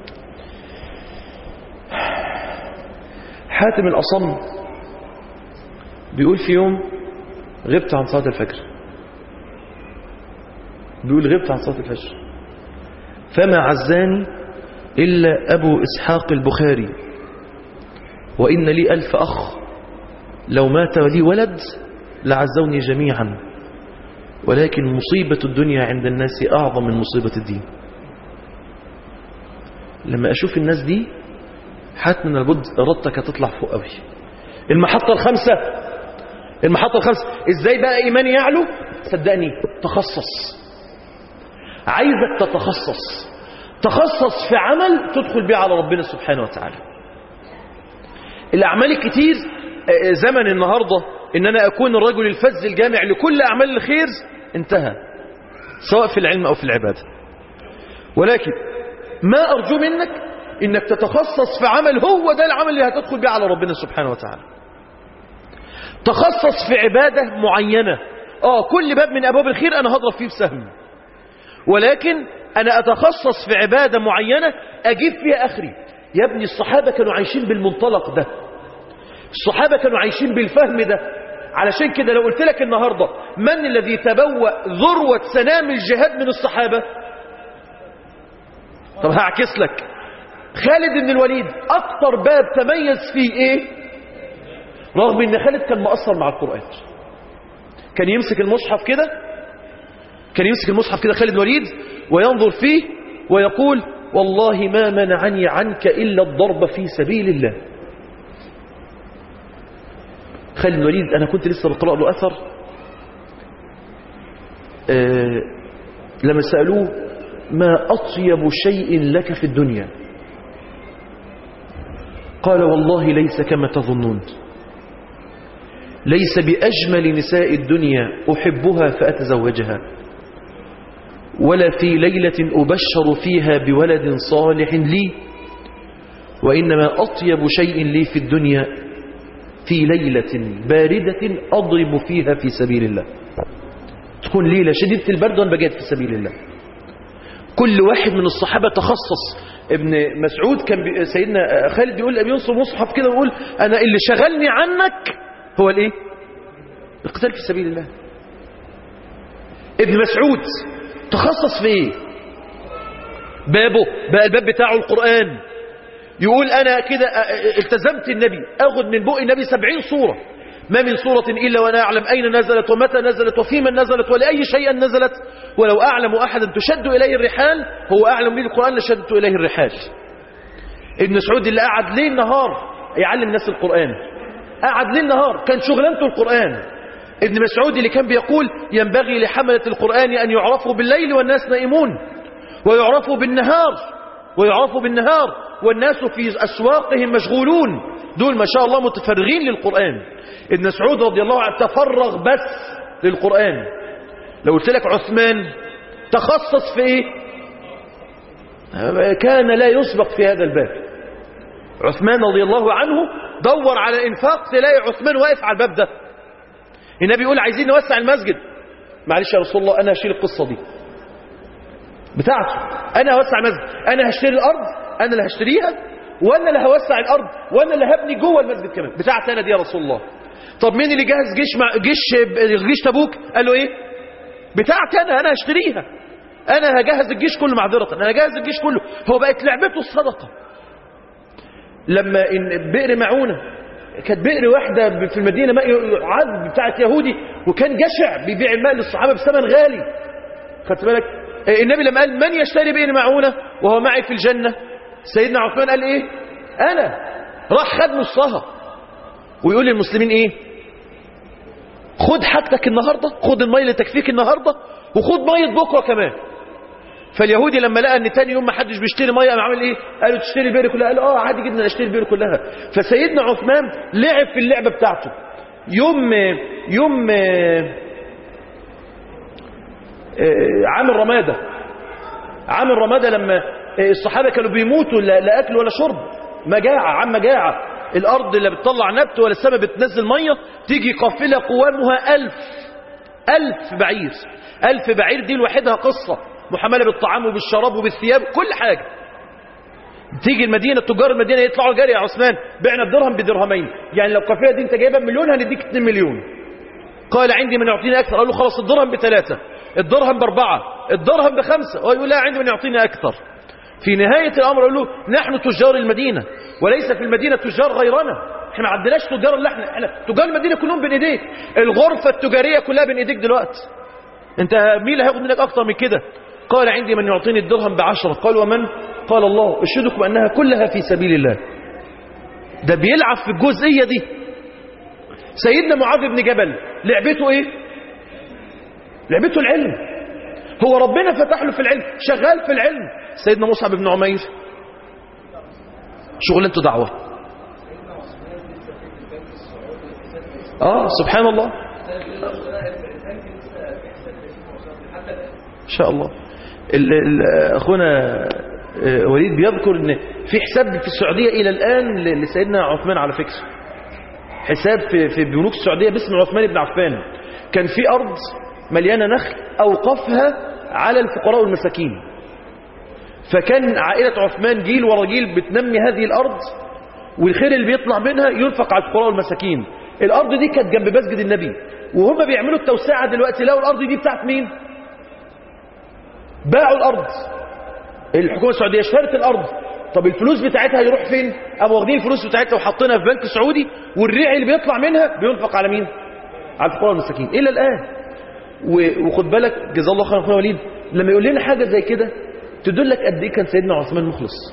حاتم الأصم بيقول في يوم غبت عن صلاة الفجر، بيقول غبت عن صلاة الفجر فما عزاني إلا أبو إسحاق البخاري، وإن لي ألف أخ لو مات لي ولد لعزوني جميعا، ولكن مصيبة الدنيا عند الناس أعظم من مصيبة الدين. لما أشوف الناس دي حتما لابد إرادتك تطلع فوق قوي. المحطة الخامسة، المحطة الخامسة ازاي بقى ايماني يعلو؟ صدقني تخصص. عايزك تتخصص، تخصص في عمل تدخل بيه على ربنا سبحانه وتعالى. الاعمال الكتير زمن النهاردة ان انا اكون الرجل الفذ الجامع لكل اعمال الخير انتهى، سواء في العلم او في العبادة. ولكن ما ارجو منك انك تتخصص في عمل هو ده العمل اللي هتدخل بيه على ربنا سبحانه وتعالى. تخصص في عبادة معينة. اه كل باب من ابواب الخير انا هضرب فيه بسهم، ولكن انا اتخصص في عبادة معينة اجيب فيها اخري. يا ابني الصحابة كانوا عايشين بالمنطلق ده، الصحابة كانوا عايشين بالفهم ده. علشان كده لو قلت لك النهاردة من الذي تبوأ ذروة سنام الجهاد من الصحابة؟ طب هعكس لك. خالد بن الوليد اكتر باب تميز فيه ايه؟ رغم ان خالد كان مقصر مع القرآن، كان يمسك المصحف كده، كان يمسك المصحف كده خالد بن الوليد وينظر فيه ويقول: والله ما منعني عنك إلا الضرب في سبيل الله. خالد بن الوليد أنا كنت لسه بقرأ له أثر آه لما سألوه: ما أطيب شيء لك في الدنيا؟ قال: والله ليس كما تظنون، ليس بأجمل نساء الدنيا أحبها فأتزوجها، ولا في ليلة أبشر فيها بولد صالح لي، وإنما أطيب شيء لي في الدنيا في ليلة باردة أضرب فيها في سبيل الله. تكون ليلة شديدة البرد وأنا بجاهد في سبيل الله. كل واحد من الصحابة تخصص. ابن مسعود كان بي... سيدنا خالد بيقول بينصب مصحف كده ويقول: أنا اللي شغلني عنك هو الايه؟ القتال في سبيل الله. ابن مسعود تخصص في ايه؟ بابه بقى الباب بتاعه القرآن. يقول: انا كده التزمت النبي، اخذ من بؤ النبي سبعين صورة، ما من صورة الا وانا اعلم اين نزلت ومتى نزلت وفي من نزلت ولاي شيء نزلت، ولو اعلم احدا تشد اليه الرحال هو اعلم من القرآن لشدت اليه الرحال. ابن مسعود اللي قعد ليل نهار يعلم الناس القرآن، قعد ليل نهار كان شغلانته القرآن. ابن مسعود اللي كان بيقول: ينبغي لحملة القرآن أن يعرفوا بالليل والناس نائمون، ويعرفوا بالنهار ويعرفوا بالنهار والناس في أسواقهم مشغولون. دول ما شاء الله متفرغين للقرآن. ابن مسعود رضي الله عنه تفرغ بس للقرآن. لو قلت لك عثمان تخصص في ايه؟ كان لا يسبق في هذا الباب. عثمان رضي الله عنه دور على الانفاق، تلاقي عثمان واقف على الباب ده. النبي يقول عايزين نوسع المسجد، معلش يا رسول الله انا هشيل القصه دي بتاعته، انا هوسع المسجد، انا هشتري الارض، انا اللي هشتريها وانا اللي هوسع الارض وانا اللي هبني جوه المسجد كمان، بتاعتي انا دي يا رسول الله. طب مين اللي جهز جيش مع جيش جيش تبوك؟ قال له ايه؟ بتاعتي انا، انا هشتريها، انا هجهز الجيش كله، معذره انا هجهز الجيش كله. هو بقت لعبته الصدقه. لما إن بئر معونه كانت بئر واحده في المدينه ماء عذب بتاعت يهودي، وكان جشع بيبيع الماء للصحابه بثمن غالي. خدت بالك؟ النبي لما قال من يشتري بئر معونه وهو معي في الجنه، سيدنا عثمان قال ايه؟ انا. راح خد نصها ويقول للمسلمين ايه؟ خد حاجتك النهارده، خد الميه اللي تكفيك النهارده، وخد ميه بكره كمان. فاليهودي لما لقى ان تاني يوم ما حدش بيشتري ميه قام عامل ايه؟ قالوا تشتري البئر كلها، قال اه عادي جدا اشتري البئر كلها. فسيدنا عثمان لعب في اللعبه بتاعته. يوم يوم عام الرماده، عام الرماده لما الصحابه كانوا بيموتوا لا اكل ولا شرب، مجاعه، عم مجاعه، الارض لا بتطلع نبت ولا السماء بتنزل ميه، تيجي قافله قوامها ألف ألف بعير. ألف بعير دي لوحدها قصه، محمله بالطعام وبالشراب وبالثياب كل حاجه. تيجي المدينه، تجار المدينه يطلعوا جري يا عثمان بعنا الدرهم بدرهمين، يعني لو القافله دي انت جايبها بمليون هنديك اتنين مليون. قال عندي من يعطيني اكثر. قال له خلاص الدرهم بثلاثه، الدرهم باربعه، الدرهم بخمسه. هو يقول لا عندي من يعطيني اكثر. في نهايه الامر يقول له نحن تجار المدينه وليس في المدينه تجار غيرنا، احنا ما عندناش تجار اللي احنا احنا تجار المدينه كلهم بين ايديك، الغرفه التجاريه كلها بين ايديك دلوقتي، انت مين اللي هياخد منك اكثر من كده؟ قال عندي من يعطيني الدرهم بعشرة. قال ومن؟ قال الله، اشهدكم انها كلها في سبيل الله. ده بيلعب في الجزئيه دي. سيدنا معاذ بن جبل لعبته ايه؟ لعبته العلم، هو ربنا فتح له في العلم، شغال في العلم. سيدنا مصعب بن عمير شغلانته دعوه. اه سبحان الله، ان شاء الله. ال ال اخونا وليد بيذكر ان في حساب في السعوديه الى الان لسيدنا عثمان، على فكره حساب في في بنوك السعوديه باسم عثمان بن عفان. كان في ارض مليانه نخل اوقفها على الفقراء والمساكين، فكان عائله عثمان جيل ورا جيل بتنمي هذه الارض، والخير اللي بيطلع منها ينفق على الفقراء والمساكين. الارض دي كانت جنب مسجد النبي، وهم بيعملوا التوسعه دلوقتي لقوا الارض دي بتاعت مين؟ باعوا الارض، الحكومه السعوديه اشترت الارض. طب الفلوس بتاعتها يروح فين؟ قاموا واخدين الفلوس بتاعتها وحاطينها في بنك سعودي، والريع اللي بيطلع منها بينفق على مين؟ على الفقراء والمساكين الى الان. وخد بالك جزاه الله خيرا اخونا وليد لما يقول لنا حاجه زي كده تدلك قد ايه كان سيدنا عثمان مخلص.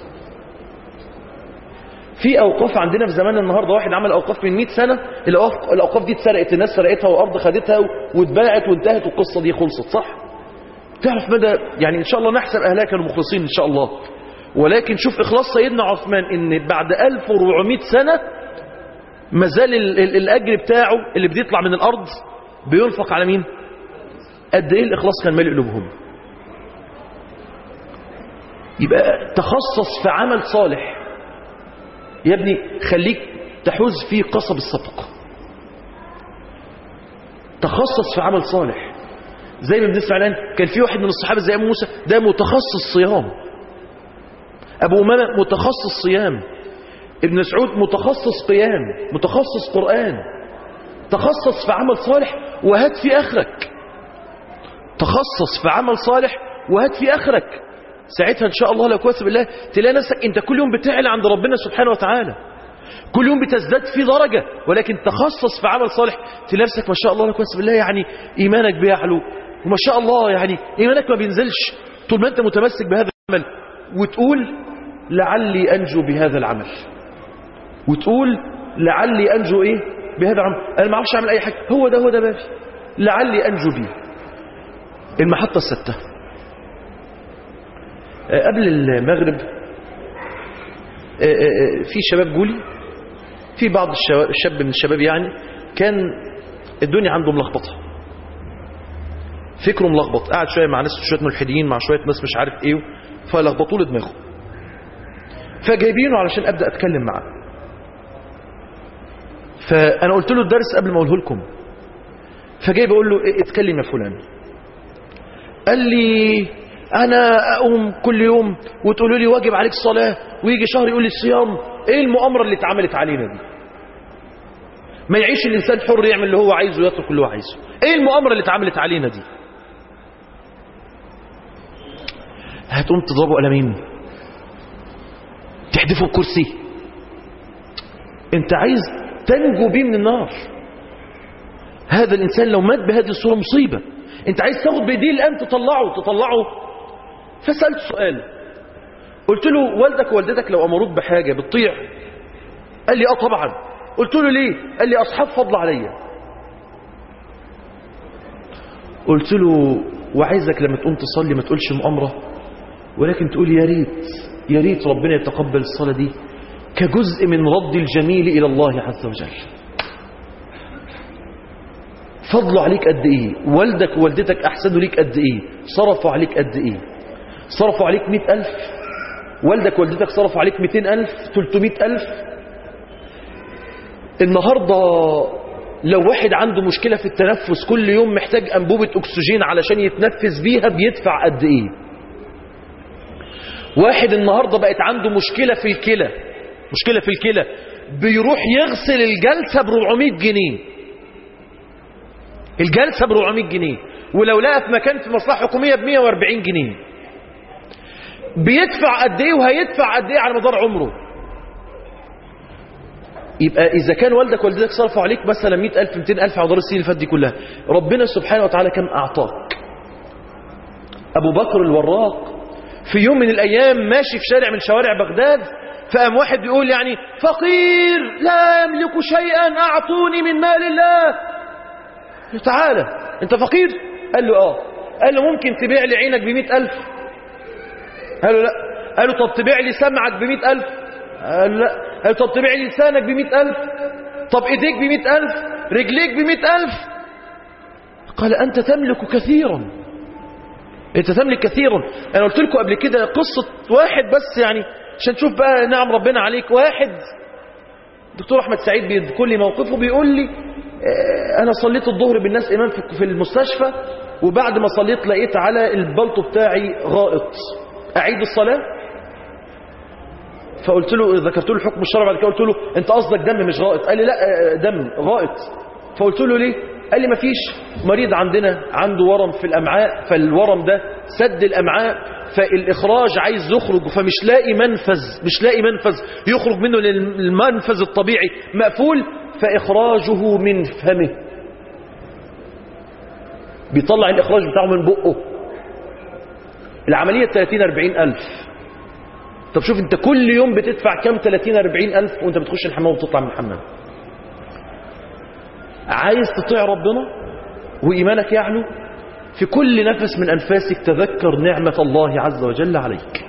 في اوقاف عندنا في زماننا النهارده، واحد عمل اوقاف من مئة سنه، الاوقاف الاوقاف دي اتسرقت، الناس سرقتها وارض خدتها واتباعت وانتهت والقصه دي خلصت، صح؟ تعرف مدى يعني ان شاء الله نحسب اهلها كانوا مخلصين ان شاء الله. ولكن شوف اخلاص سيدنا عثمان، ان بعد ألف وأربعمئة سنه ما زال الاجر بتاعه اللي بيطلع من الارض بينفق على مين؟ قد ايه الاخلاص كان مالي قلوبهم. يبقى تخصص في عمل صالح يا ابني، خليك تحوز في قصب السبق. تخصص في عمل صالح. زي ما بنسمع الان كان في واحد من الصحابه زي ابو موسى، ده متخصص صيام. ابو امامه متخصص صيام. ابن مسعود متخصص قيام، متخصص قران. تخصص في عمل صالح وهات في اخرك. تخصص في عمل صالح وهات في اخرك. ساعتها ان شاء الله لو كويس بالله تلاقي نفسك انت كل يوم بتعلى عند ربنا سبحانه وتعالى، كل يوم بتزداد في درجه. ولكن تخصص في عمل صالح تلاقي نفسك ما شاء الله لو كويس بالله يعني ايمانك بيعلو، وما شاء الله يعني ايمانك ما بينزلش طول ما انت متمسك بهذا العمل، وتقول لعلي انجو بهذا العمل، وتقول لعلي انجو ايه بهذا العمل. انا ما اعرفش اعمل اي حاجه، هو ده هو ده بابي، لعلي انجو بيه. المحطه السادسه قبل المغرب في شباب جولي، في بعض الشاب من الشباب يعني كان الدنيا عنده ملخبطه، فكره ملخبط، قاعد شويه مع ناس شويه ملحدين مع شويه ناس مش عارف ايه، فلخبطوا له دماغه. فجايبينه علشان أبدأ أتكلم معاه. فأنا قلت له الدرس قبل ما أقوله لكم، فجاي بقول له إيه اتكلم يا فلان. قال لي أنا أقوم كل يوم وتقولوا لي واجب عليك الصلاة، ويجي شهر يقول لي الصيام. إيه المؤامرة اللي اتعملت علينا دي؟ ما يعيش الإنسان حر يعمل اللي هو عايزه ويترك اللي هو عايزه. إيه المؤامرة اللي اتعملت علينا دي؟ هتقوم تضربوا قلمين، تحدفوا الكرسي، انت عايز تنجو بيه من النار. هذا الإنسان لو مات بهذه الصورة مصيبة. انت عايز تاخد بيديه الآن تطلعه تطلعه فسألت سؤال، قلت له والدك ووالدتك لو أمروك بحاجة بتطيع؟ قال لي اه طبعا. قلت له ليه؟ قال لي أصحاب فضل عليا. قلت له وعايزك لما تقوم تصلي ما تقولش مؤامرة، ولكن تقول يا ريت يا ريت ربنا يتقبل الصلاة دي كجزء من رد الجميل إلى الله عز وجل. فضلوا عليك قد إيه؟ والدك ووالدتك أحسنوا ليك قد إيه؟ صرفوا عليك قد إيه؟ صرفوا عليك مئة ألف، والدك ووالدتك صرفوا عليك مئتين ألف، ثلاثمئة ألف. النهاردة لو واحد عنده مشكلة في التنفس كل يوم محتاج أنبوبة أكسجين علشان يتنفس بيها بيدفع قد إيه؟ واحد النهاردة بقت عنده مشكلة في الكلى، مشكلة في الكلى بيروح يغسل الجلسة بربعمائة جنيه، الجلسة بربعمائة جنيه، ولو لقى في مكان في مصلحة حكومية بمئة وأربعين جنيه. بيدفع قد ايه وهيدفع قد ايه على مدار عمره؟ يبقى إذا كان والدك والدتك صرفوا عليك مثلا مئة ألف مئتين ألف على مدار السنين اللي فاتت دي كلها، ربنا سبحانه وتعالى كم أعطاك؟ أبو بكر الوراق في يوم من الأيام ماشي في شارع من شوارع بغداد، فقام واحد بيقول يعني فقير لا يملك شيئا أعطوني من مال الله. تعالى أنت فقير؟ قال له آه. قال له ممكن تبيع لي عينك بمئة ألف؟ قال له لا. قال له طب تبيع لي سمعك بمئة ألف؟ قال له لا. قال له طب تبيع لي لسانك بمئة ألف؟ طب إيديك بمئة ألف؟ رجليك بمئة ألف؟ قال أنت تملك كثيرا، أنت تملك كثيرا. أنا قلت لكم قبل كده قصة واحد بس يعني عشان تشوف بقى نعم ربنا عليك. واحد دكتور أحمد سعيد بيذكر لي موقفه، بيقول لي أنا صليت الظهر بالناس إمام في المستشفى، وبعد ما صليت لقيت على البلطو بتاعي غائط، أعيد الصلاة؟ فقلت له ذكرت له الحكم الشرعي بعد كده، قلت له أنت قصدك دم مش غائط؟ قال لي لا دم غائط. فقلت له ليه؟ قال لي مفيش مريض عندنا عنده ورم في الأمعاء، فالورم ده سد الأمعاء، فالإخراج عايز يخرج فمش لاقي منفذ، مش لاقي منفذ يخرج منه للمنفذ الطبيعي مقفول، فإخراجه من فمه، بيطلع الإخراج بتاعه من بقه. العملية ثلاثين أربعين ألف. طب شوف انت كل يوم بتدفع كم؟ ثلاثين أربعين ألف وانت بتخش الحمام وتطلع من الحمام. عايز تطيع ربنا وإيمانك يعلو؟ في كل نفس من أنفاسك تذكر نعمة الله عز وجل عليك،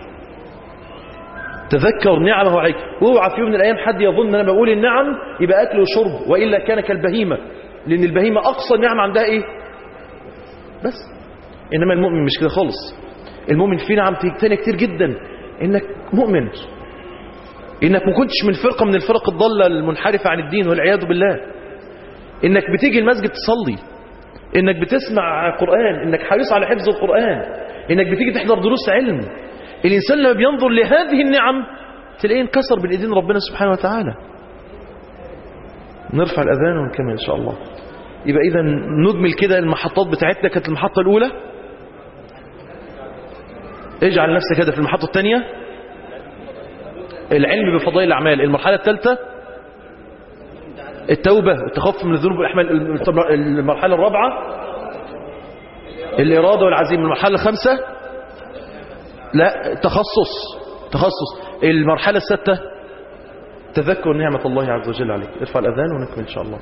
تذكر نعمه عليك. واوعى في يوم من الأيام حد يظن أن أنا بقول النعم يبقى أكل وشرب، وإلا كان كالبهيمة، لأن البهيمة أقصى نعمة عندها إيه؟ بس. إنما المؤمن مش كده خالص. المؤمن فيه نعم تانية كتير جدا، إنك مؤمن، إنك ما كنتش من فرقة من الفرق الضالة المنحرفة عن الدين والعياذ بالله، إنك بتيجي المسجد تصلي، إنك بتسمع قرآن، إنك حريص على حفظ القرآن، إنك بتيجي تحضر دروس علم. الإنسان لما بينظر لهذه النعم تلاقيه انكسر بين ايدين ربنا سبحانه وتعالى. نرفع الأذان ونكمل إن شاء الله. يبقى إذا نجمل كده المحطات بتاعتنا. كانت المحطة الأولى اجعل نفسك كده في المحطة الثانية العلم بفضائل الأعمال. المرحلة الثالثة التوبة والتخفف من الذنوب والأحمال. المرحلة الرابعة الإرادة والعزيمة. المرحلة الخامسة لا تخصص تخصص. المرحلة السادسة تذكر نعمة الله عز وجل عليك. ارفع الأذان ونكمل إن شاء الله.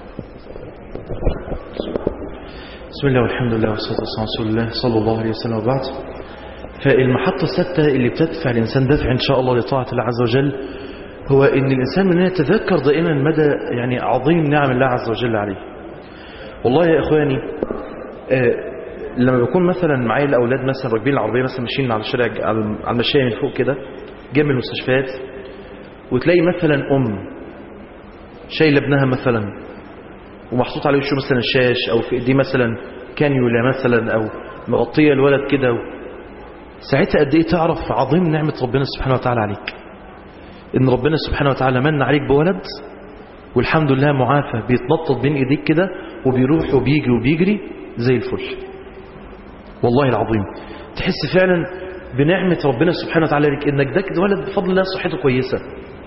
بسم الله والحمد لله والصلاة والسلام على رسول الله صلى الله عليه وسلم وبعد. فالمحطة السادسة اللي بتدفع الإنسان دفع إن شاء الله لطاعة الله عز وجل هو إن الإنسان منها يتذكر دائما مدى يعني عظيم نعم الله عز وجل عليه. والله يا إخواني آه لما بكون مثلا معايا الأولاد مثلا راكبين العربية مثلا ماشيين على الشارع على المشاية من فوق كده جنب المستشفيات، وتلاقي مثلا أم شايله ابنها مثلا ومحطوط عليه وشه مثلا شاش أو في ايديه مثلا كانيولا مثلا أو مغطية الولد كده، ساعتها قد ايه تعرف عظيم نعمة ربنا سبحانه وتعالى عليك، ان ربنا سبحانه وتعالى من عليك بولد والحمد لله معافى بيتنطط بين ايديك كده وبيروح وبيجي وبيجري زي الفل. والله العظيم تحس فعلا بنعمة ربنا سبحانه وتعالى عليك، انك ده كده ولد بفضل الله صحته كويسة،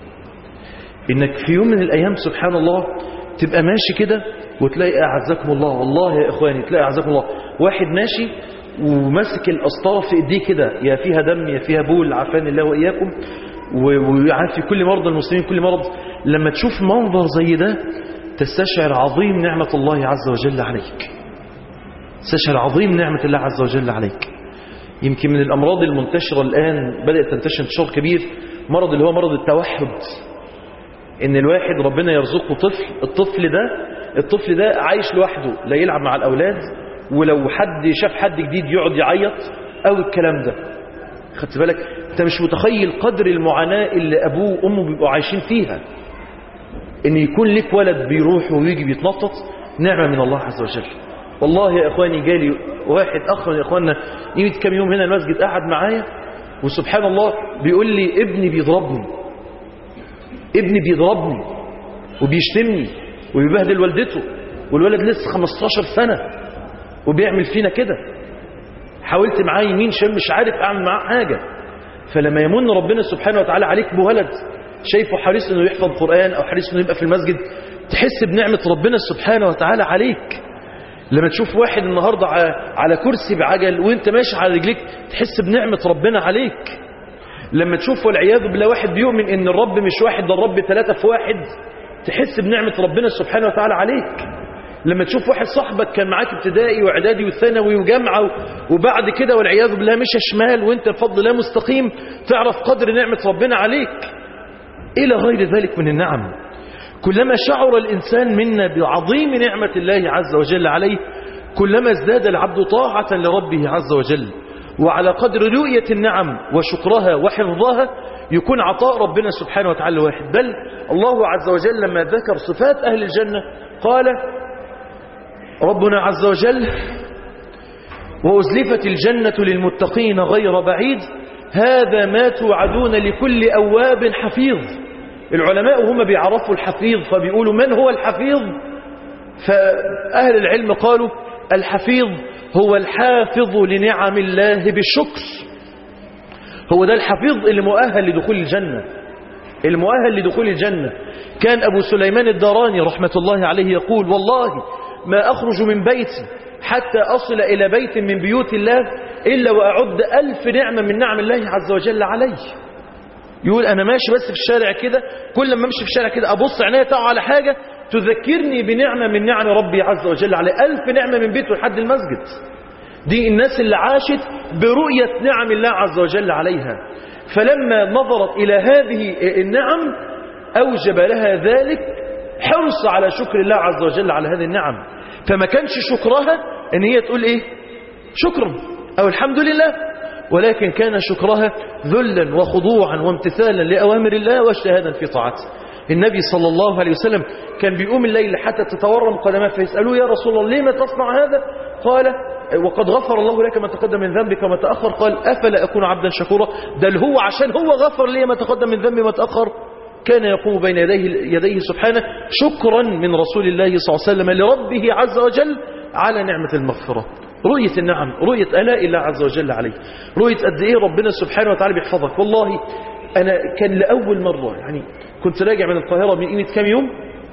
انك في يوم من الايام سبحان الله تبقى ماشي كده وتلاقي اعزكم الله، والله يا اخواني تلاقي اعزكم الله واحد ماشي وماسك القسطره في ايديه كده، يا فيها دم يا فيها بول عافاني الله واياكم، ويعافي كل مرضى المسلمين كل مرض. لما تشوف منظر زي ده تستشعر عظيم نعمة الله عز وجل عليك، تستشعر عظيم نعمة الله عز وجل عليك. يمكن من الأمراض المنتشرة الآن بدأت تنتشر انتشار كبير مرض اللي هو مرض التوحد، إن الواحد ربنا يرزقه طفل، الطفل ده الطفل ده عايش لوحده، لا يلعب مع الأولاد، ولو حد شاف حد جديد يقعد يعيط أو الكلام ده. خدت بالك؟ أنت مش متخيل قدر المعاناة اللي أبوه وأمه بيبقوا عايشين فيها، إن يكون لك ولد بيروح ويجي بيتنطط، نعمة من الله عز وجل. والله يا إخواني جالي واحد أخ من إخواننا قيمة كام يوم هنا المسجد قاعد معايا وسبحان الله بيقول لي ابني بيضربني ابني بيضربني وبيشتمني وبيبهدل والدته، والولد لسه خمستاشر سنة وبيعمل فينا كده. حاولت معاه يمين شم مش عارف أعمل معاه حاجة. فلما يمن ربنا سبحانه وتعالى عليك بولد شايفه حريص انه يحفظ قرآن او حريص انه يبقى في المسجد، تحس بنعمة ربنا سبحانه وتعالى عليك. لما تشوف واحد النهاردة على كرسي بعجل وانت ماشي على رجليك تحس بنعمة ربنا عليك. لما تشوف والعياذ بالله واحد بيؤمن ان الرب مش واحد ده الرب ثلاثة في واحد، تحس بنعمة ربنا سبحانه وتعالى عليك. لما تشوف واحد صاحبك كان معاك ابتدائي واعدادي وثانوي وجامعة وبعد كده والعياذ بالله مشى شمال وانت بفضل الله مستقيم، تعرف قدر نعمة ربنا عليك. إلى غير ذلك من النعم. كلما شعر الإنسان منا بعظيم نعمة الله عز وجل عليه كلما ازداد العبد طاعة لربه عز وجل. وعلى قدر رؤية النعم وشكرها وحفظها يكون عطاء ربنا سبحانه وتعالى واحد. بل الله عز وجل لما ذكر صفات أهل الجنة قال ربنا عز وجل وأزلفت الجنة للمتقين غير بعيد هذا ما توعدون لكل أواب حفيظ. العلماء هم بيعرفوا الحفيظ فبيقولوا من هو الحفيظ؟ فأهل العلم قالوا الحفيظ هو الحافظ لنعم الله بالشكر. هو ده الحفيظ اللي مؤهل لدخول الجنة، المؤهل لدخول الجنة. كان أبو سليمان الداراني رحمة الله عليه يقول والله ما أخرج من بيتي حتى أصل إلى بيت من بيوت الله إلا وأعد ألف نعمة من نعم الله عز وجل علي. يقول أنا ماشي بس في الشارع كده، كل ما أمشي في الشارع كده أبص عينيا تقع على حاجة تذكرني بنعمة من نعم ربي عز وجل علي، ألف نعمة من بيته لحد المسجد. دي الناس اللي عاشت برؤية نعم الله عز وجل عليها، فلما نظرت إلى هذه النعم أوجب لها ذلك حرص على شكر الله عز وجل على هذه النعم. فما كانش شكرها ان هي تقول ايه شكرا او الحمد لله، ولكن كان شكرها ذلا وخضوعا وامتثالا لأوامر الله واجتهادا في طاعته. النبي صلى الله عليه وسلم كان بيقوم الليل حتى تتورم قدماه فيسألوه يا رسول الله لما تصنع هذا؟ قال وقد غفر الله لك ما تقدم من ذنبك وما تأخر. قال أفلا أكون عبدا شكورا؟ ده هو عشان هو غفر لي ما تقدم من ذنبي وما تأخر كان يقوم بين يديه, يديه سبحانه شكرا من رسول الله صلى الله عليه وسلم لربه عز وجل على نعمة المغفرة. رؤية النعم، رؤية آلاء الله عز وجل عليه، رؤية قد إيه ربنا سبحانه وتعالى بيحفظك. والله أنا كان لأول مرة يعني كنت راجع من القاهرة من قيمة كام يوم،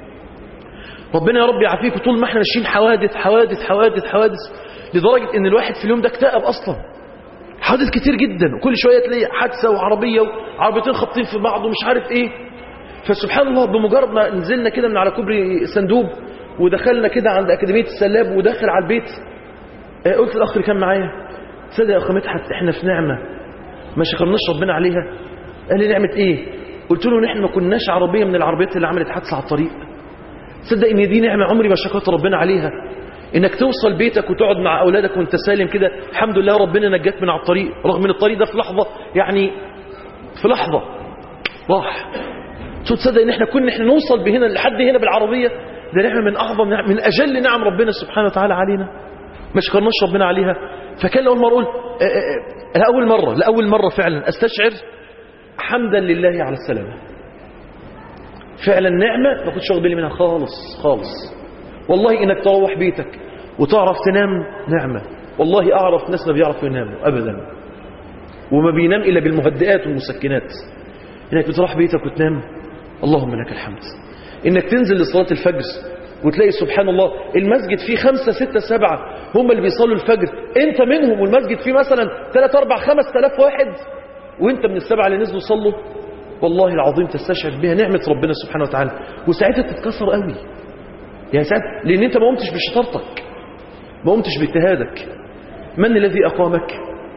ربنا يا رب يعافيك، طول ما احنا ماشيين حوادث حوادث حوادث حوادث لدرجة ان الواحد في اليوم ده اكتئب اصلا. حوادث كتير جدا وكل شوية تلاقي حادثة وعربية وعربيتين خابطين في بعض ومش عارف ايه. فسبحان الله بمجرد ما نزلنا كده من على كوبري سندوب ودخلنا كده عند أكاديمية السلاب وداخل على البيت، قلت الأخ اللي كان معايا تصدق يا أخ مدحت احنا في نعمة ما شكرناش ربنا عليها. قال لي نعمة ايه؟ قلت له نحن ما كناش عربية من العربيات اللي عملت حادثة على الطريق. تصدق ان دي نعمة عمري ما شكرت ربنا عليها، انك توصل بيتك وتقعد مع اولادك وانت سالم كده الحمد لله ربنا نجاك من على الطريق، رغم ان الطريق ده في لحظة يعني في لحظة راح. تصدق ان احنا كنا احنا نوصل بهنا لحد هنا بالعربية؟ ده نعمة من اعظم نعم من اجل نعم ربنا سبحانه وتعالى علينا، ما شكرناش ربنا عليها. فكان اول مرة اقول لاول مرة لاول مرة فعلا استشعر حمدا لله على السلامة. فعلا نعمة ما كنتش واخد بالي منها خالص خالص. والله انك تروح بيتك وتعرف تنام نعمة. والله اعرف ناس ما بيعرفوا يناموا ابدا، وما بينام الا بالمهدئات والمسكنات. انك بتروح بيتك وتنام اللهم لك الحمد. انك تنزل لصلاة الفجر وتلاقي سبحان الله المسجد فيه خمسة ستة سبعة هم اللي بيصلوا الفجر، انت منهم، والمسجد فيه مثلا ثلاثة أربعة خمس تلاف واحد وانت من السبعة اللي نزلوا صلوا. والله العظيم تستشعر بها نعمة ربنا سبحانه وتعالى، وساعتها تتكسر قوي يعني ساعتها، لان انت ما قمتش بشطارتك، ما قمتش باجتهادك. من الذي اقامك؟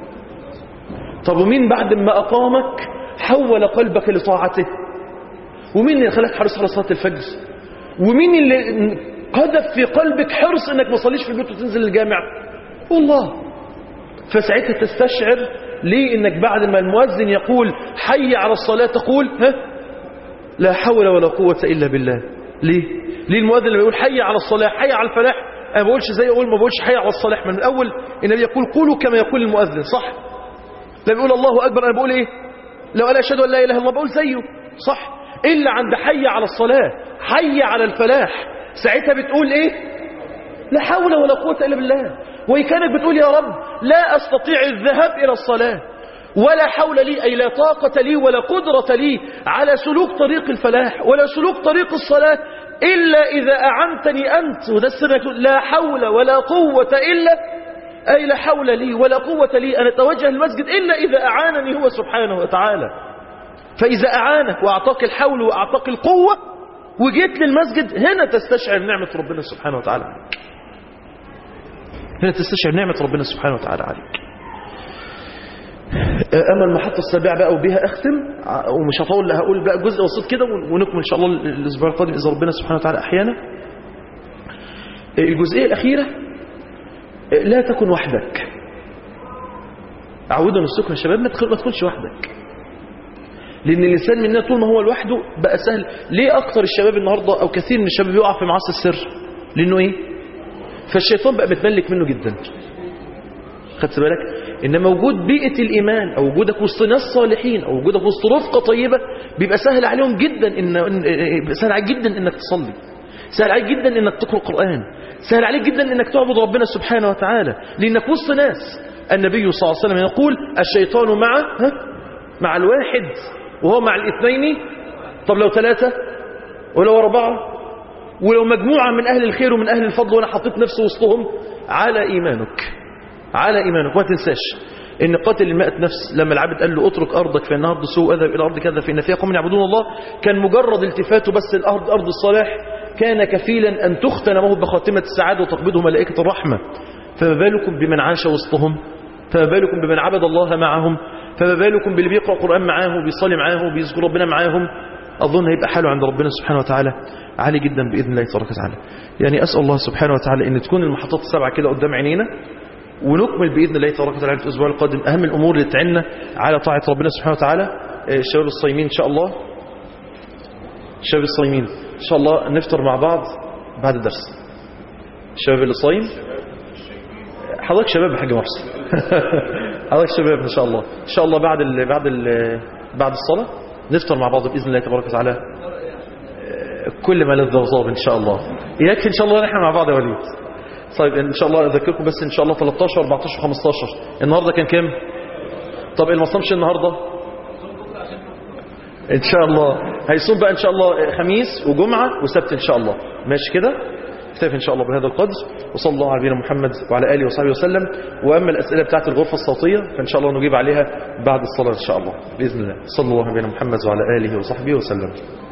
طب ومين بعد ما اقامك حول قلبك لطاعته؟ ومين اللي خلاك حريص على صلاة الفجر؟ ومين اللي قذف في قلبك حرص انك ما تصليش في البيت وتنزل الجامع؟ والله. فساعتها تستشعر ليه انك بعد ما المؤذن يقول حي على الصلاة تقول ها لا حول ولا قوة الا بالله. ليه؟ ليه المؤذن لما يقول حي على الصلاة حي على الفلاح انا ما بقولش زي اقول ما بقولش حي على الصلاة؟ من الاول النبي يقول قولوا كما يقول المؤذن، صح؟ لما يقول الله اكبر انا بقول ايه؟ لو انا اشهد ان لا اله الا الله بقول زيه، صح؟ إلا عند حي على الصلاة حي على الفلاح ساعتها بتقول إيه؟ لا حول ولا قوة إلا بالله. وإن كانت بتقول يا رب لا أستطيع الذهاب إلى الصلاة ولا حول لي، أي لا طاقة لي ولا قدرة لي على سلوك طريق الفلاح ولا سلوك طريق الصلاة إلا إذا أعنتني أنت. وده السر، لا حول ولا قوة إلا، أي لا حول لي ولا قوة لي أن أتوجه المسجد إلا إذا أعانني هو سبحانه وتعالى. فإذا أعانك وأعطاك الحول وأعطاك القوة وجيت للمسجد، هنا تستشعر نعمة ربنا سبحانه وتعالى عليك. هنا تستشعر نعمة ربنا سبحانه وتعالى عليك. أما المحطة السابعة بقى وبها أختم، ومش هطول، هقول بقى جزء بسيط كده ونكمل إن شاء الله الأسبوع القادم إذا ربنا سبحانه وتعالى أحيانا. الجزئية الأخيرة، لا تكن وحدك. عودوا نفسكم يا شباب ما تكونش وحدك، لأن الإنسان مننا طول ما هو لوحده بقى سهل. ليه أكتر الشباب النهاردة أو كثير من الشباب يقع في معاصي السر؟ لأنه إيه؟ فالشيطان بقى متملك منه جدا. خدت بالك؟ إن وجود بيئة الإيمان أو وجودك وسط ناس صالحين أو وجودك وسط رفقة طيبة بيبقى سهل عليهم جدا إن سهل عليك جدا إنك تصلي، سهل عليك جدا إنك تقرأ قرآن، سهل عليك جدا إنك تعبد ربنا سبحانه وتعالى، لأنك وسط ناس. النبي صلى الله عليه وسلم يقول الشيطان مع ها مع الواحد وهو مع الاثنين. طب لو ثلاثة ولو أربعة ولو مجموعة من أهل الخير ومن أهل الفضل وأنا حطيت نفسي وسطهم، على إيمانك على إيمانك. ما تنساش إن قاتل المائة نفس لما العبد قال له اترك أرضك فإن أرض سوء أذهب إلى أرض كذا فإن فيها قوم يعبدون الله، كان مجرد التفاته بس الأرض أرض الصلاح كان كفيلا أن تختن له بخاتمة السعادة وتقبضه ملائكة الرحمة. فما بالكم بمن عاش وسطهم، فما بالكم بمن عبد الله معهم، فما بالكم باللي بيقرأ قرآن معاه وبيصلي معاه وبيذكر ربنا معاهم. أظن هيبقى حاله عند ربنا سبحانه وتعالى عالي جدا بإذن الله تبارك وتعالى. يعني أسأل الله سبحانه وتعالى أن تكون المحطات السبعة كده قدام عينينا، ونكمل بإذن الله تبارك وتعالى في الأسبوع القادم أهم الأمور اللي تعيننا على طاعة ربنا سبحانه وتعالى. الشباب الصايمين إن شاء الله، الشباب الصايمين إن شاء الله نفطر مع بعض بعد الدرس. الشباب اللي صايم، حضرتك شباب يا حاج محسن حضرتك شباب إن شاء الله، إن شاء الله بعد ال بعد ال بعد الصلاة نفطر مع بعض بإذن الله تبارك وتعالى كل ما لذ وطاب إن شاء الله. يكفي إن شاء الله نحن مع بعض يا وليد. طيب إن شاء الله أذكركم بس إن شاء الله ثلاثة عشر أربعة عشر خمسة عشر. النهاردة كان كام؟ طب اللي ما صامش النهاردة إن شاء الله هيصوم بقى إن شاء الله خميس وجمعة وسبت إن شاء الله. ماشي كده؟ اكتفي إن شاء الله بهذا القدر، وصلى الله على نبينا محمد وعلى آله وصحبه وسلم. وأما الأسئلة بتاعت الغرفة الصوتية فإن شاء الله نجيب عليها بعد الصلاة إن شاء الله بإذن الله. صلى الله على نبينا محمد وعلى آله وصحبه وسلم.